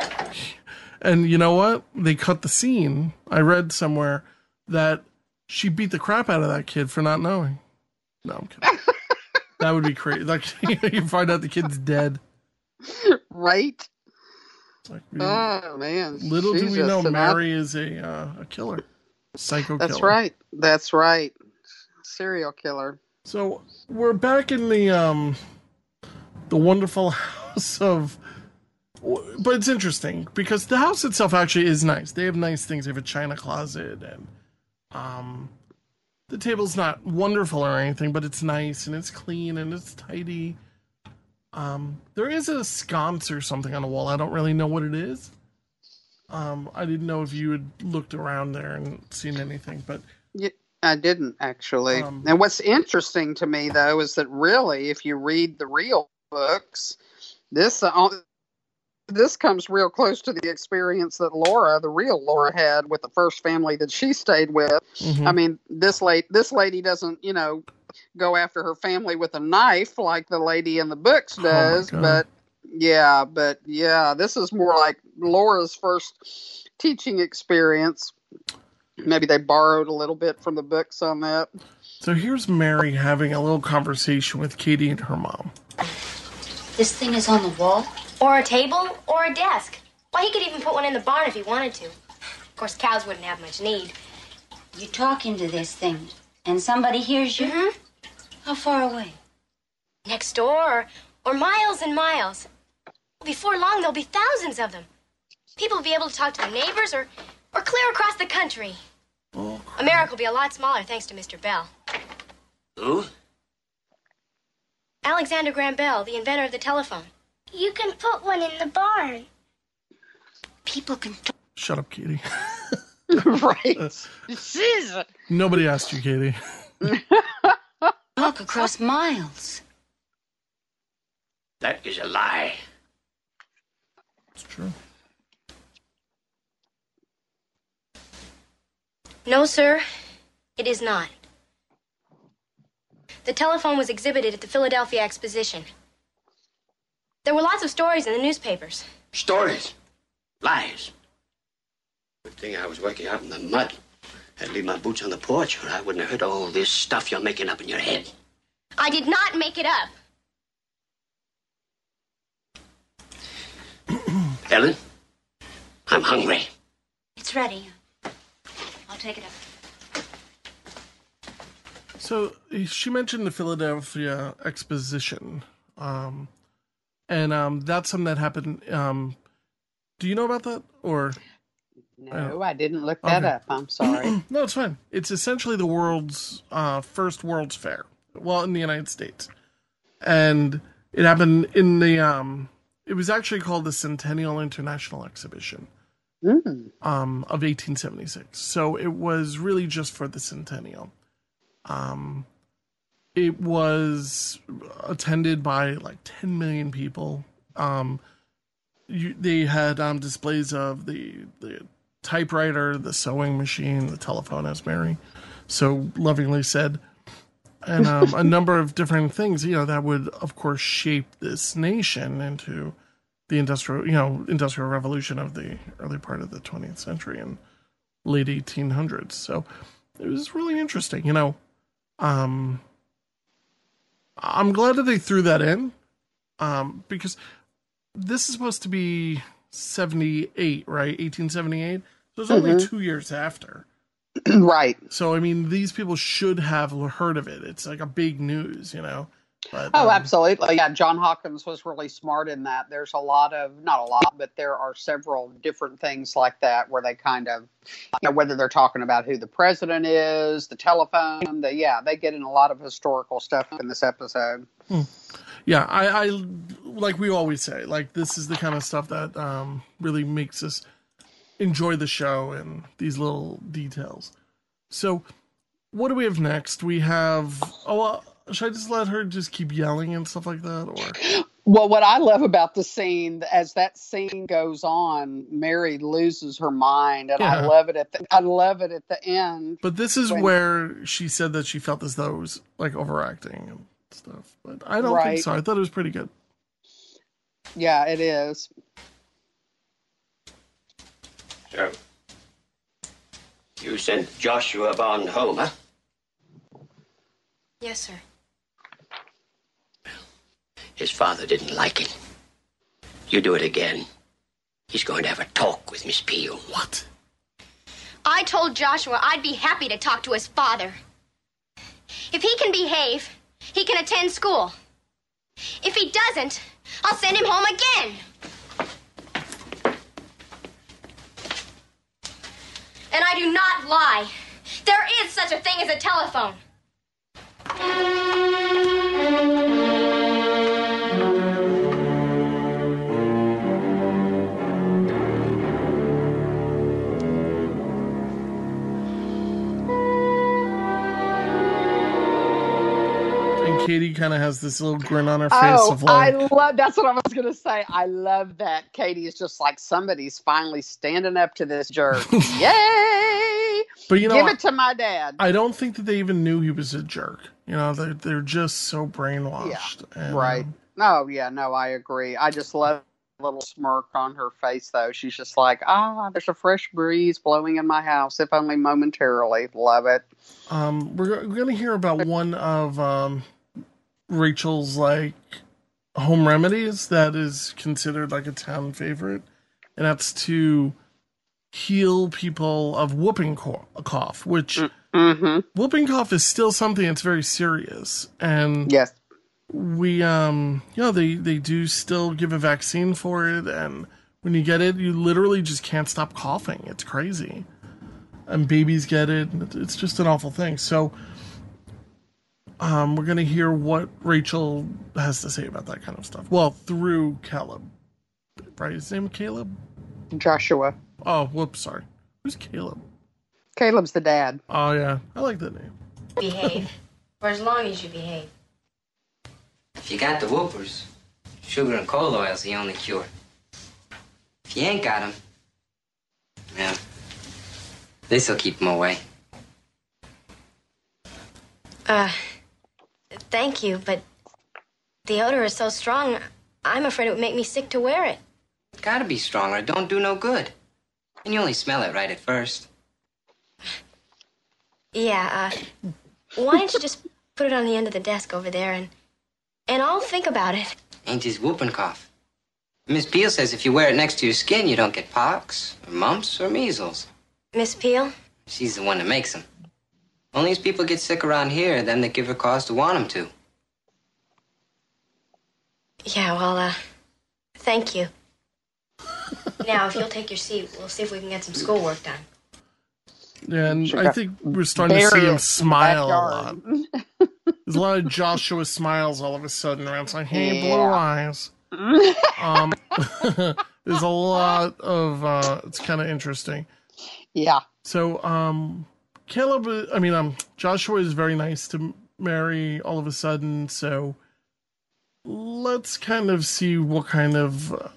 And you know what? They cut the scene. I read somewhere that she beat the crap out of that kid for not knowing. No, I'm kidding. That would be crazy. Like, you find out the kid's dead. Right? Like, Oh, man. little do She's we know, just an Mary is a killer. Psycho That's killer. right. That's right. Serial killer. So we're back in the wonderful house of, but it's interesting because the house itself actually is nice. They have nice things. They have a china closet, and the table's not wonderful or anything, but it's nice and it's clean and it's tidy. There is a sconce or something on the wall. I don't really know what it is. I didn't know if you had looked around there and seen anything, but Yeah, I didn't actually. And what's interesting to me, though, is that really, if you read the real books, this comes real close to the experience that Laura, the real Laura, had with the first family that she stayed with. Mhm. I mean, this lady doesn't, go after her family with a knife like the lady in the books does, God. but yeah, this is more like Laura's first teaching experience. Maybe they borrowed a little bit from the books on that. So here's Mary having a little conversation with Katie and her mom. This thing is on the wall? Or a table, or a desk. Why, he could even put one in the barn if he wanted to. Of course, cows wouldn't have much need. You talk into this thing, and somebody hears you? Mm-hmm. How far away? Next door, or miles and miles. Before long, there'll be thousands of them. People will be able to talk to their neighbors or clear across the country. Oh, America will be a lot smaller thanks to Mr. Bell. Who? Alexander Graham Bell, the inventor of the telephone. You can put one in the barn. People can Shut up, Katie. Right. Jeez. Nobody asked you, Katie. talk across miles. That is a lie. It's true. No, sir, it is not. The telephone was exhibited at the Philadelphia Exposition. There were lots of stories in the newspapers. Stories. Lies. Good thing I was working out in the mud. I'd leave my boots on the porch, or I wouldn't have heard all this stuff you're making up in your head. I did not make it up. Ellen, I'm hungry. It's ready. I'll take it up. So she mentioned the Philadelphia Exposition, and that's something that happened. Do you know about that, or? No, I didn't look that up. I'm sorry. No, it's fine. It's essentially the world's first World's Fair. Well, in the United States, and it happened in the. It was actually called the Centennial International Exhibition of 1876. So it was really just for the centennial. It was attended by like 10 million people. They had displays of the typewriter, the sewing machine, the telephone, as Mary so lovingly said, and a number of different things, that would, of course, shape this nation into the industrial revolution of the early part of the 20th century and late 1800s. So it was really interesting, I'm glad that they threw that in, because this is supposed to be 78, right? 1878. So it's only 2 years after. Right. So, I mean, these people should have heard of it. It's like a big news, But, absolutely. Yeah, John Hawkins was really smart in that. There's not a lot, but there are several different things like that where they kind of, whether they're talking about who the president is, the telephone, they get in a lot of historical stuff in this episode. Yeah, I like we always say, like, this is the kind of stuff that really makes us enjoy the show and these little details. So, what do we have next? We have, should I just let her just keep yelling and stuff like that? Or Well, what I love about the scene, as that scene goes on, Mary loses her mind, and I love it at the end. But this is where she said that she felt as though it was like overacting and stuff. But I don't think so. I thought it was pretty good. Yeah, it is. So, you sent Joshua Bond home, huh? Yes, sir. His father didn't like it. You do it again, he's going to have a talk with Miss Peel. What? I told Joshua I'd be happy to talk to his father. If he can behave, he can attend school. If he doesn't, I'll send him home again. And I do not lie. There is such a thing as a telephone. Katie kind of has this little grin on her face of like, that's what I was going to say. I love that Katie is just like, somebody's finally standing up to this jerk. Yay! But give it to my dad. I don't think that they even knew he was a jerk. They're just so brainwashed. Yeah, and, right. I agree. I just love the little smirk on her face, though. She's just like, there's a fresh breeze blowing in my house, if only momentarily. Love it. We're going to hear about one of Rachel's like home remedies that is considered like a town favorite, and that's to heal people of whooping cough, which whooping cough is still something that's very serious. And yes, we they do still give a vaccine for it, and when you get it, you literally just can't stop coughing. It's crazy, and babies get it. It's just an awful thing. So we're going to hear what Rachel has to say about that kind of stuff. Well, through Caleb. Right? His name Caleb? Joshua. Oh, whoops, sorry. Who's Caleb? Caleb's the dad. Oh, yeah. I like that name. Behave. For as long as you behave. If you got the whoopers, sugar and coal oil's the only cure. If you ain't got 'em, well, this'll keep 'em away. Thank you, but the odor is so strong, I'm afraid it would make me sick to wear it. It's gotta be strong or it don't do no good. And you only smell it right at first. Yeah, why don't you just put it on the end of the desk over there and I'll think about it. Ain't just whooping cough. Miss Peel says if you wear it next to your skin, you don't get pox, or mumps, or measles. Miss Peel? She's the one that makes them. Only as people get sick around here, then they give her cause to want them to. Yeah, well, thank you. Now, if you'll take your seat, we'll see if we can get some schoolwork done. Yeah, and I think we're starting to see him smile a lot. There's a lot of Joshua smiles all of a sudden around. It's like, hey, blue eyes. There's a lot of, it's kind of interesting. Yeah. So, Joshua is very nice to Mary all of a sudden, so let's kind of see what kind of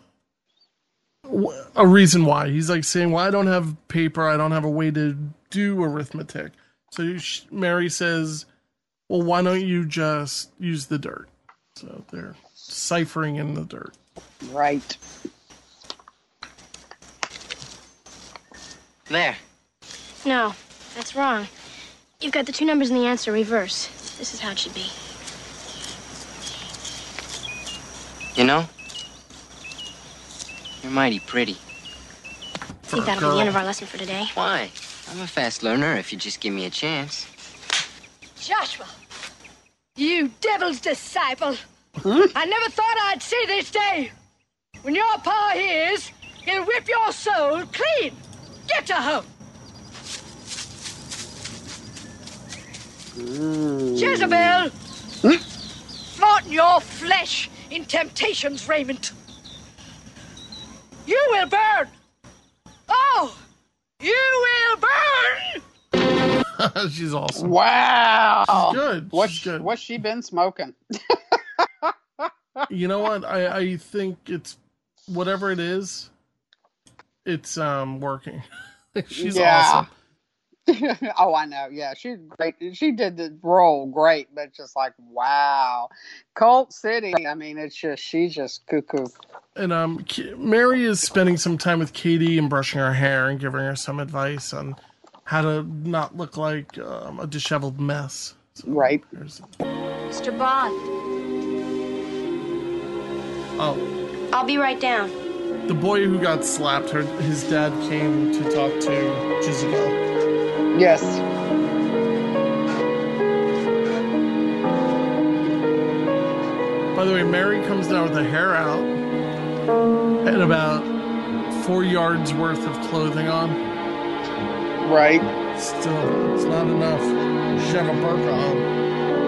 a reason why. He's like saying, well, I don't have paper, I don't have a way to do arithmetic. So Mary says, well, why don't you just use the dirt? So they're ciphering in the dirt. Right. There. No, that's wrong. You've got the two numbers in the answer reverse. This is how it should be. You know, you're mighty pretty. Think that'll be the end of our lesson for today. Why? I'm a fast learner if you just give me a chance. Joshua, you devil's disciple. I never thought I'd see this day. When your pa hears, he'll whip your soul clean. Get to home. Jezebel, flaunting your flesh in temptation's raiment. You will burn. Oh, you will burn. She's awesome. Wow. She's good. What's She's good. What's she been smoking? You know what? I think it's whatever it is, it's working. She's awesome. Oh, I know. Yeah, she's great. She did the role great, but it's just like, wow. Colt City, I mean, it's just, she's just cuckoo. And Mary is spending some time with Katie and brushing her hair and giving her some advice on how to not look like a disheveled mess. So right. Mr. Bond. Oh. I'll be right down. The boy who got slapped, his dad came to talk to Jezebel. Yes. By the way, Mary comes down with her hair out and about 4 yards worth of clothing on. Right. Still, it's not enough. She should have a burqa on.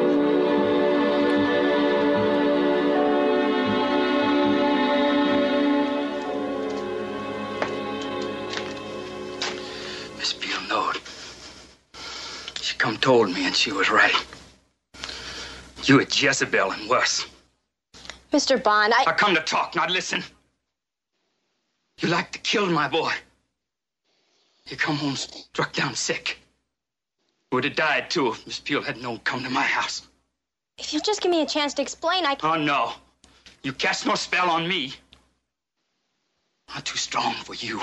Come told me, and she was right. You a Jezebel and worse. Mr. Bond, I come to talk, not listen. You like to kill my boy. You come home struck down sick. Would have died, too, if Miss Peel had known come to my house. If you'll just give me a chance to explain, Oh, no. You cast no spell on me. I'm too strong for you.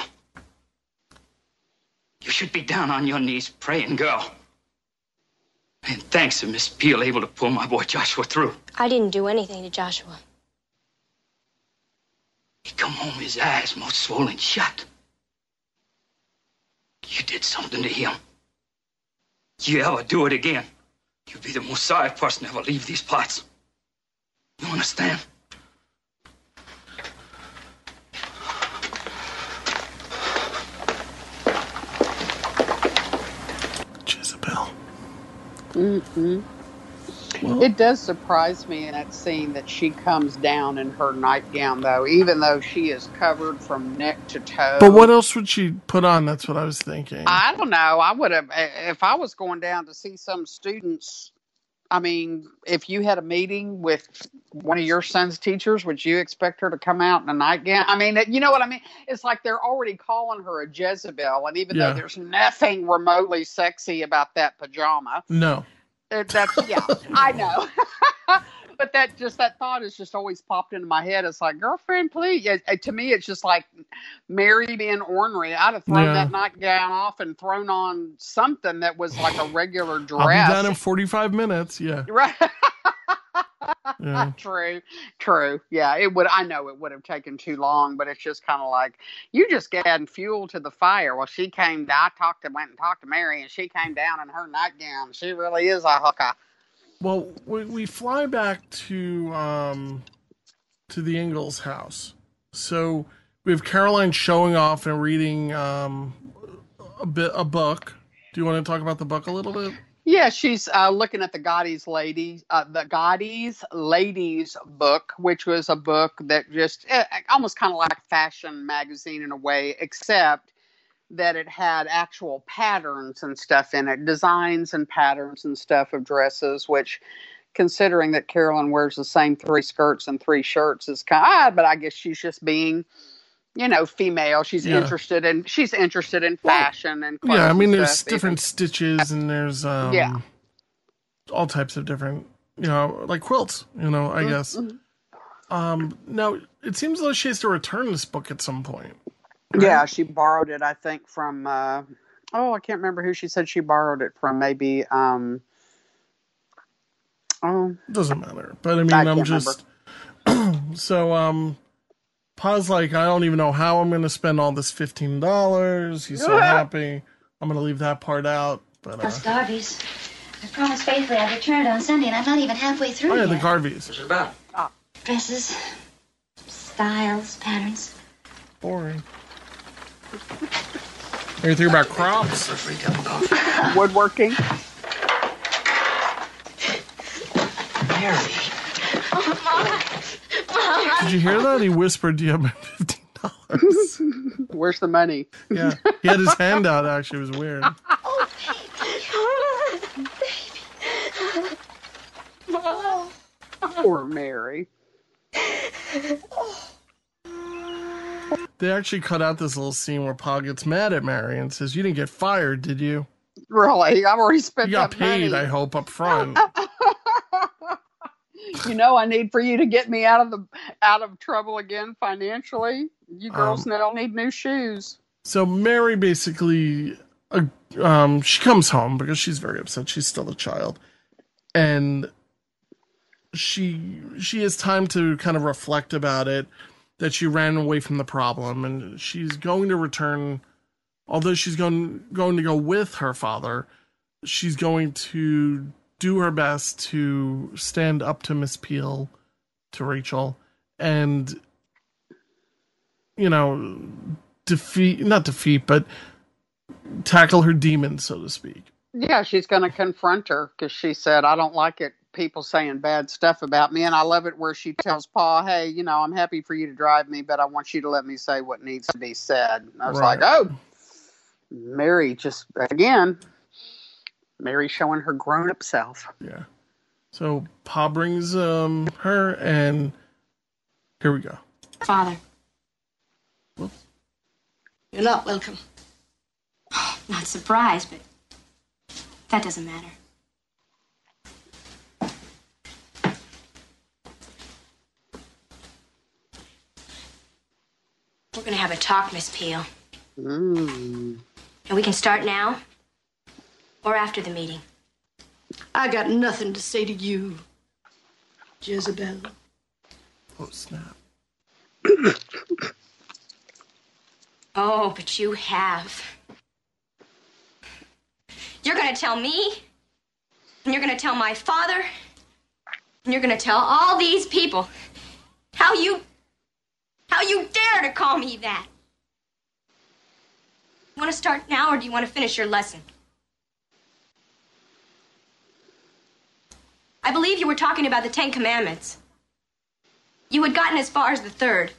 You should be down on your knees praying, girl. And thanks to Miss Peel able to pull my boy Joshua through. I didn't do anything to Joshua. He come home, his eyes most swollen shut. You did something to him. You ever do it again, you'll be the most sorry person to ever leave these parts. You understand? Jezebel. Mm-hmm. It does surprise me in that scene that she comes down in her nightgown, though, even though she is covered from neck to toe. But what else would she put on? That's what I was thinking. I don't know. I would have, if I was going down to see some students. I mean, if you had a meeting with one of your son's teachers, would you expect her to come out in a nightgown? I mean, you know what I mean? It's like they're already calling her a Jezebel, and even though there's nothing remotely sexy about that pajama. No. That's, yeah, I know. But that thought has just always popped into my head. It's like, girlfriend, please. To me, it's just like Mary being ornery. I'd have thrown that nightgown off and thrown on something that was like a regular dress. I'll be done in 45 minutes. Yeah. Right. Yeah. True. Yeah, it would. I know it would have taken too long, but it's just kind of like you just adding fuel to the fire. Well, she came. Went and talked to Mary, and she came down in her nightgown. She really is a hooker. Well, we fly back to the Ingalls house. So we have Caroline showing off and reading a book. Do you want to talk about the book a little bit? Yeah, she's looking at the Godey's Ladies book, which was a book that just almost kind of like a fashion magazine in a way, except that it had actual patterns and stuff in it, designs and patterns and stuff of dresses, which, considering that Carolyn wears the same 3 skirts and 3 shirts, is kind of, but I guess she's just being, female. She's interested in fashion and clothes. Yeah, I mean, there's different stitches and there's all types of different, like quilts, I guess. Now, it seems though she has to return this book at some point. Right? Yeah, she borrowed it, I think, from, I can't remember who she said she borrowed it from. Maybe, doesn't matter. But I mean, I'm just, so, Pa's like, I don't even know how I'm going to spend all this $15. He's so happy. I'm going to leave that part out. But That's Garvey's. I promised faithfully I'd return it on Sunday, and I'm not even halfway through yet. The Garveys. What's it about? Dresses, styles, patterns. Boring. Anything about crops? Woodworking. Mary. Did you hear that? He whispered, do you have my $15? Where's the money? Yeah. He had his hand out, actually. It was weird. Poor Mary. They actually cut out this little scene where Pa gets mad at Mary and says, you didn't get fired, did you? Really? I've already spent You got that paid, money. I hope, up front. I need for you to get me out of trouble again financially. You girls now need new shoes. So Mary basically, she comes home because she's very upset. She's still a child. And she has time to kind of reflect about it, that she ran away from the problem. And she's going to return, although she's going to go with her father, she's going to do her best to stand up to Miss Peel, to Rachel, and, not defeat, but tackle her demons, so to speak. Yeah, she's going to confront her because she said, I don't like it, people saying bad stuff about me. And I love it where she tells Pa, hey, I'm happy for you to drive me, but I want you to let me say what needs to be said. And I was like, oh, Mary just, again, Mary showing her grown-up self. Yeah. So Pa brings her, and here we go. Father. Whoops. You're not welcome. Not surprised, but that doesn't matter. We're going to have a talk, Miss Peel. And we can start now or after the meeting. I got nothing to say to you, Jezebel. Oh, snap. Oh, but you have. You're going to tell me, and you're going to tell my father, and you're going to tell all these people how you dare to call me that. You want to start now, or do you want to finish your lesson? I believe you were talking about the 10 Commandments. You had gotten as far as the 3rd.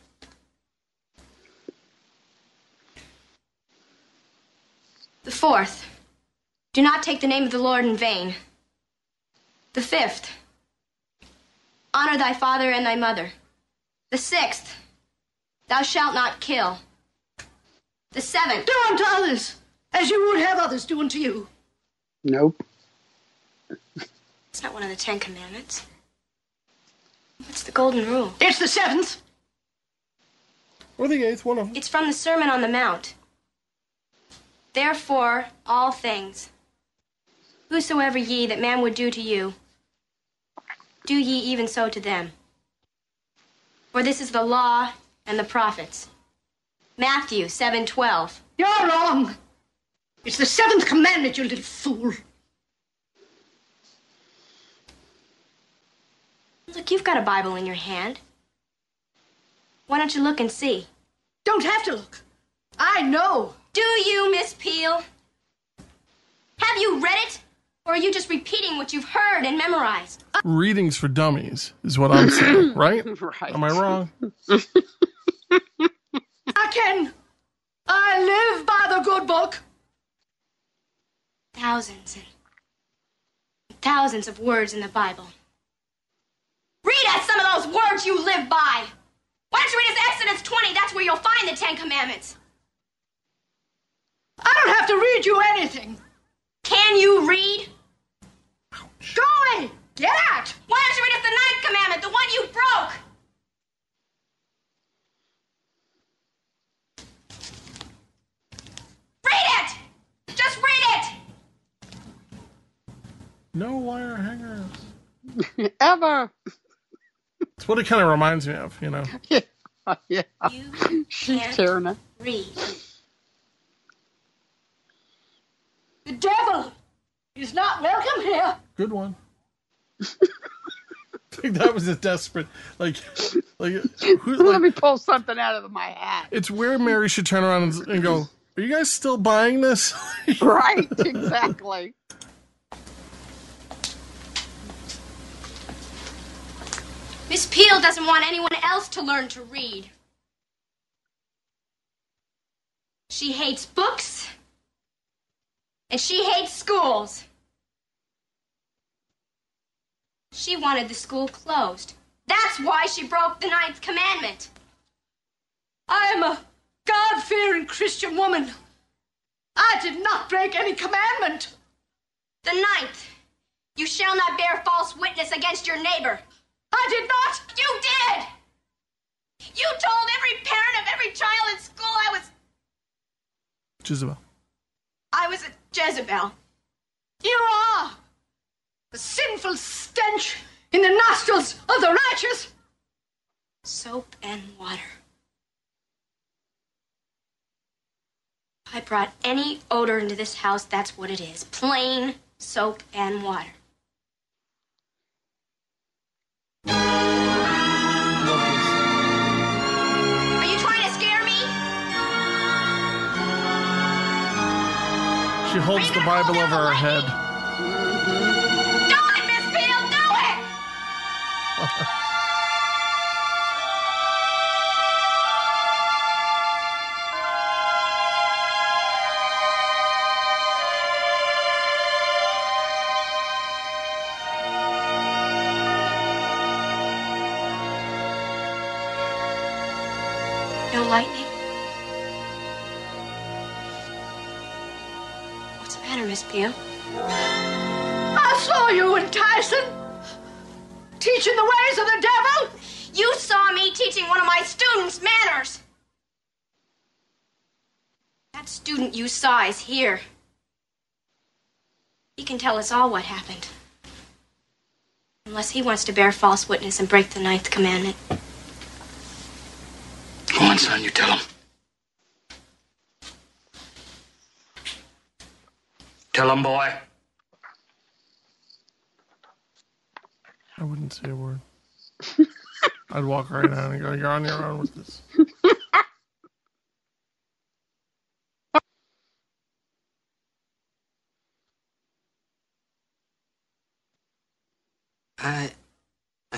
The 4th, do not take the name of the Lord in vain. The 5th, honor thy father and thy mother. The 6th, thou shalt not kill. The 7th, Do unto others as you would have others do unto you. Nope. it's not one of the 10 Commandments. It's the Golden Rule. It's the 7th. Or the 8th, one of them. It's from the Sermon on the Mount. Therefore, all things, whosoever ye that man would do to you, do ye even so to them. For this is the law and the prophets. Matthew 7:12. You're wrong. It's the 7th commandment, you little fool. Look, you've got a Bible in your hand. Why don't you look and see? Don't have to look. I know. Do you, Miss Peel? Have you read it? Or are you just repeating what you've heard and memorized? Readings for dummies is what I'm saying, right? Right. Am I wrong? I live by the good book. Thousands and thousands of words in the Bible. Read us some of those words you live by. Why don't you read us Exodus 20? That's where you'll find the 10 Commandments. I don't have to read you anything. Can you read? Go away. Get out. Why don't you read us the 9th commandment, the one you broke? Read it! Just read it! No wire hangers. Ever. It's what it kind of reminds me of, you know. Yeah. You She's can't tearing it. read. The devil is not welcome here. Good one. I think that was a desperate, like, Let me pull something out of my hat. it's where Mary should turn around and go, are you guys still buying this? Right, exactly. Miss Peel doesn't want anyone else to learn to read. She hates books, and she hates schools. She wanted the school closed. That's why she broke the 9th commandment. I am a God-fearing Christian woman. I did not break any commandment. The 9th, you shall not bear false witness against your neighbor. I did not. You did! You told every parent of every child in school Jezebel. I was a Jezebel. You are a sinful stench in the nostrils of the righteous. Soap and water. If I brought any odor into this house, that's what it is. Plain soap and water. Are you trying to scare me? She holds the Bible over her head. Do it, Miss Peel, do it! No lightning? What's the matter, Miss Peel? I saw you and Tyson teaching the ways of the devil. You saw me teaching one of my students manners. That student you saw is here. He can tell us all what happened. Unless he wants to bear false witness and break the 9th commandment. Go on, son, you tell him. Tell him, boy. I wouldn't say a word. I'd walk right out and go, you're on your own with this.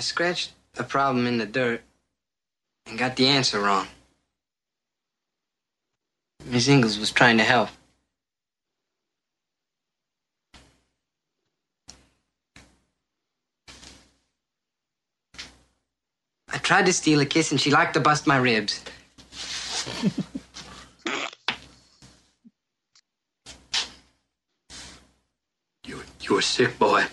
scratched a problem in the dirt and got the answer wrong. Miss Ingalls was trying to help. I tried to steal a kiss and she liked to bust my ribs. You were sick, boy.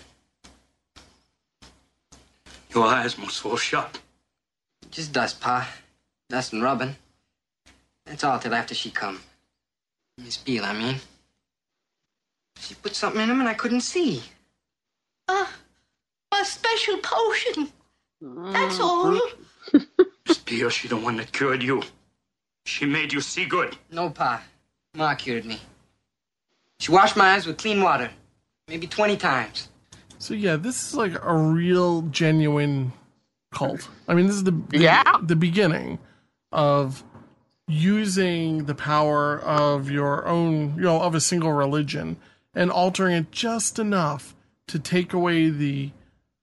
Your eyes must fall shut. Just dust, Pa. Dust and rubbing. That's all till after she come. Miss Beale, I mean. She put something in him and I couldn't see. A special potion. That's all. Miss Beale, she the one that cured you. She made you see good. No, Pa. Ma cured me. She washed my eyes with clean water. Maybe 20 times. So yeah, this is like a real, genuine cult. I mean, this is the beginning of using the power of your own, of a single religion and altering it just enough to take away the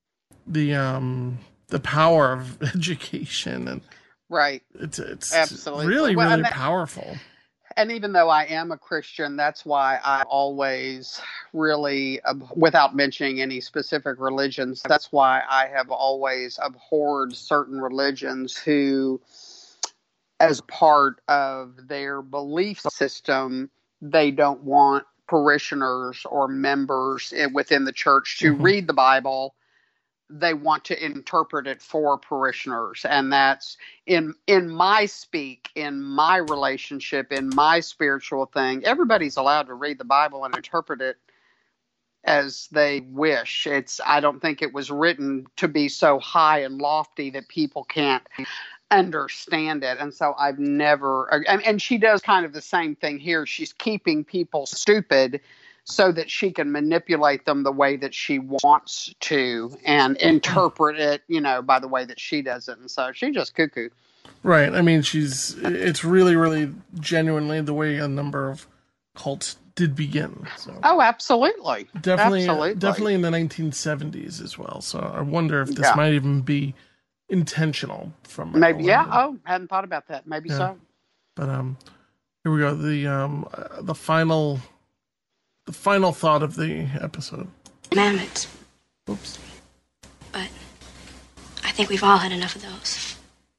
power of education. And right. It's absolutely really powerful. And even though I am a Christian, that's why I always really, without mentioning any specific religions, that's why I have always abhorred certain religions who, as part of their belief system, they don't want parishioners or members within the church to read the Bible. They want to interpret it for parishioners. And that's in my speak, in my relationship, in my spiritual thing. Everybody's allowed to read the Bible and interpret it as they wish. I don't think it was written to be so high and lofty that people can't understand it. And so I've never, and she does kind of the same thing here. She's keeping people stupid so that she can manipulate them the way that she wants to and interpret it, by the way that she does it. And so she's just cuckoo. Right. I mean, it's really, really genuinely the way a number of cults did begin. So. Oh, absolutely. Definitely in the 1970s as well. So I wonder if this might even be intentional from maybe. Yeah. Oh, hadn't thought about that. Maybe so. But here we go. The final thought of the episode. Commandments. Oops. But I think we've all had enough of those.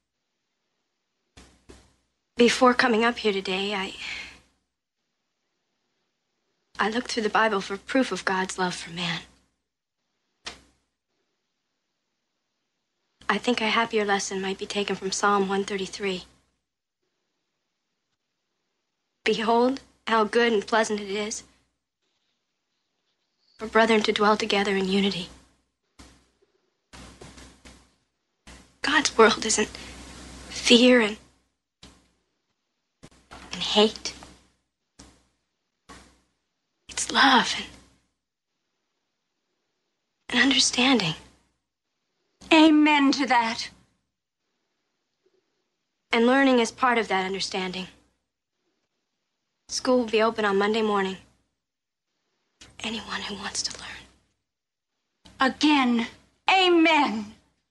Before coming up here today, I looked through the Bible for proof of God's love for man. I think a happier lesson might be taken from Psalm 133. Behold, how good and pleasant it is for brethren to dwell together in unity. God's world isn't fear and hate. It's love and understanding. Amen to that. And learning is part of that understanding. School will be open on Monday morning. Anyone who wants to learn. Again, amen.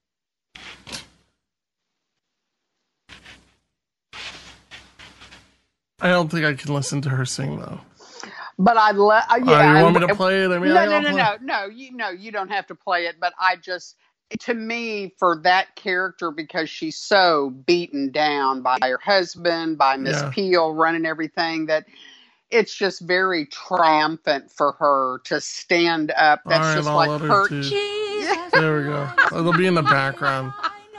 I don't think I can listen to her sing though. But you want me to play it? I mean, no. You don't have to play it. But to me, for that character, because she's so beaten down by her husband, by Miss Peel running everything, that it's just very triumphant for her to stand up. That's just like her. There we go. It'll be in the background.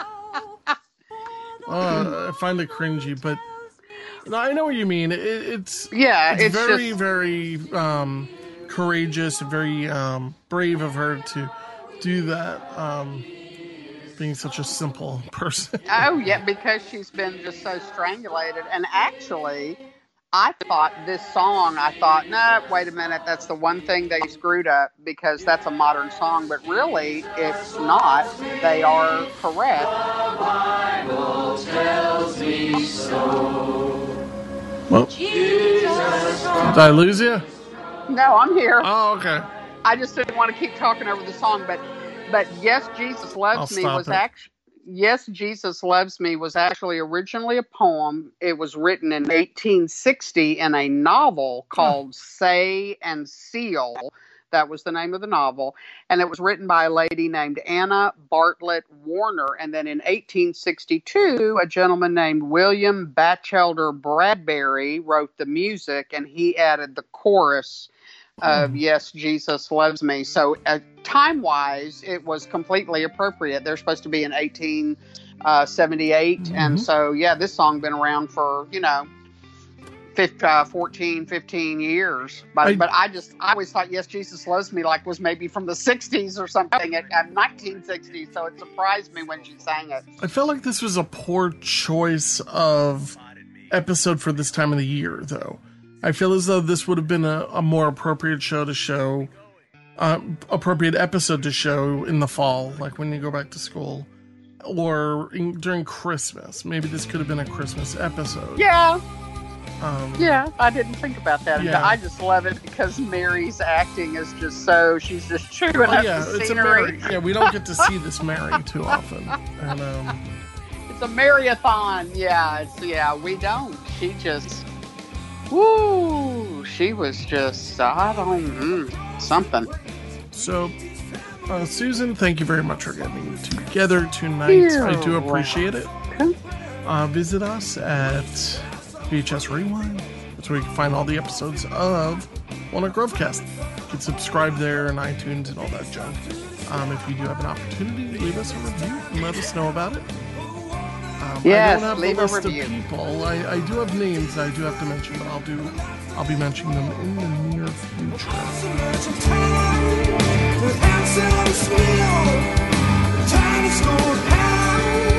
I find it cringy, but no, I know what you mean. It's very, just very courageous, very brave of her to do that. Being such a simple person. Oh yeah, because she's been just so strangulated. And actually, I thought this song, no, wait a minute, that's the one thing they screwed up because that's a modern song, but really it's not. They are correct. The Bible tells me so. Well, did I lose you? No, I'm here. Oh, okay. I just didn't want to keep talking over the song, but But Yes, Jesus Loves Me was actually Yes, Jesus Loves Me was actually originally a poem. It was written in 1860 in a novel called Say and Seal. That was the name of the novel. And it was written by a lady named Anna Bartlett Warner. And then in 1862, a gentleman named William Batchelder Bradbury wrote the music, and he added the chorus of Yes, Jesus Loves Me. So time-wise, it was completely appropriate. They're supposed to be in 1878. And so, yeah, this song been around for, 14, 15 years. But I always thought Yes, Jesus Loves Me was maybe from the 60s or something, at 1960s. So it surprised me when she sang it. I felt like this was a poor choice of episode for this time of the year, though. I feel as though this would have been a more appropriate appropriate episode to show in the fall, like when you go back to school, or during Christmas. Maybe this could have been a Christmas episode. Yeah. I didn't think about that. Yeah. I just love it because Mary's acting is just she's just chewing up the scenery. Yeah, we don't get to see this Mary too often. And, it's a Mary-a-thon. We don't. She just... Woo! She was just, something. So, Susan, thank you very much for getting together tonight. I do appreciate it. Visit us at VHS Rewind. That's where you can find all the episodes of Walnut Grovecast. You can subscribe there on iTunes and all that junk. If you do have an opportunity, leave us a review and let us know about it. Yes, I don't have leave the list a review. of people. I do have names I do have to mention, but I'll be mentioning them in the near future.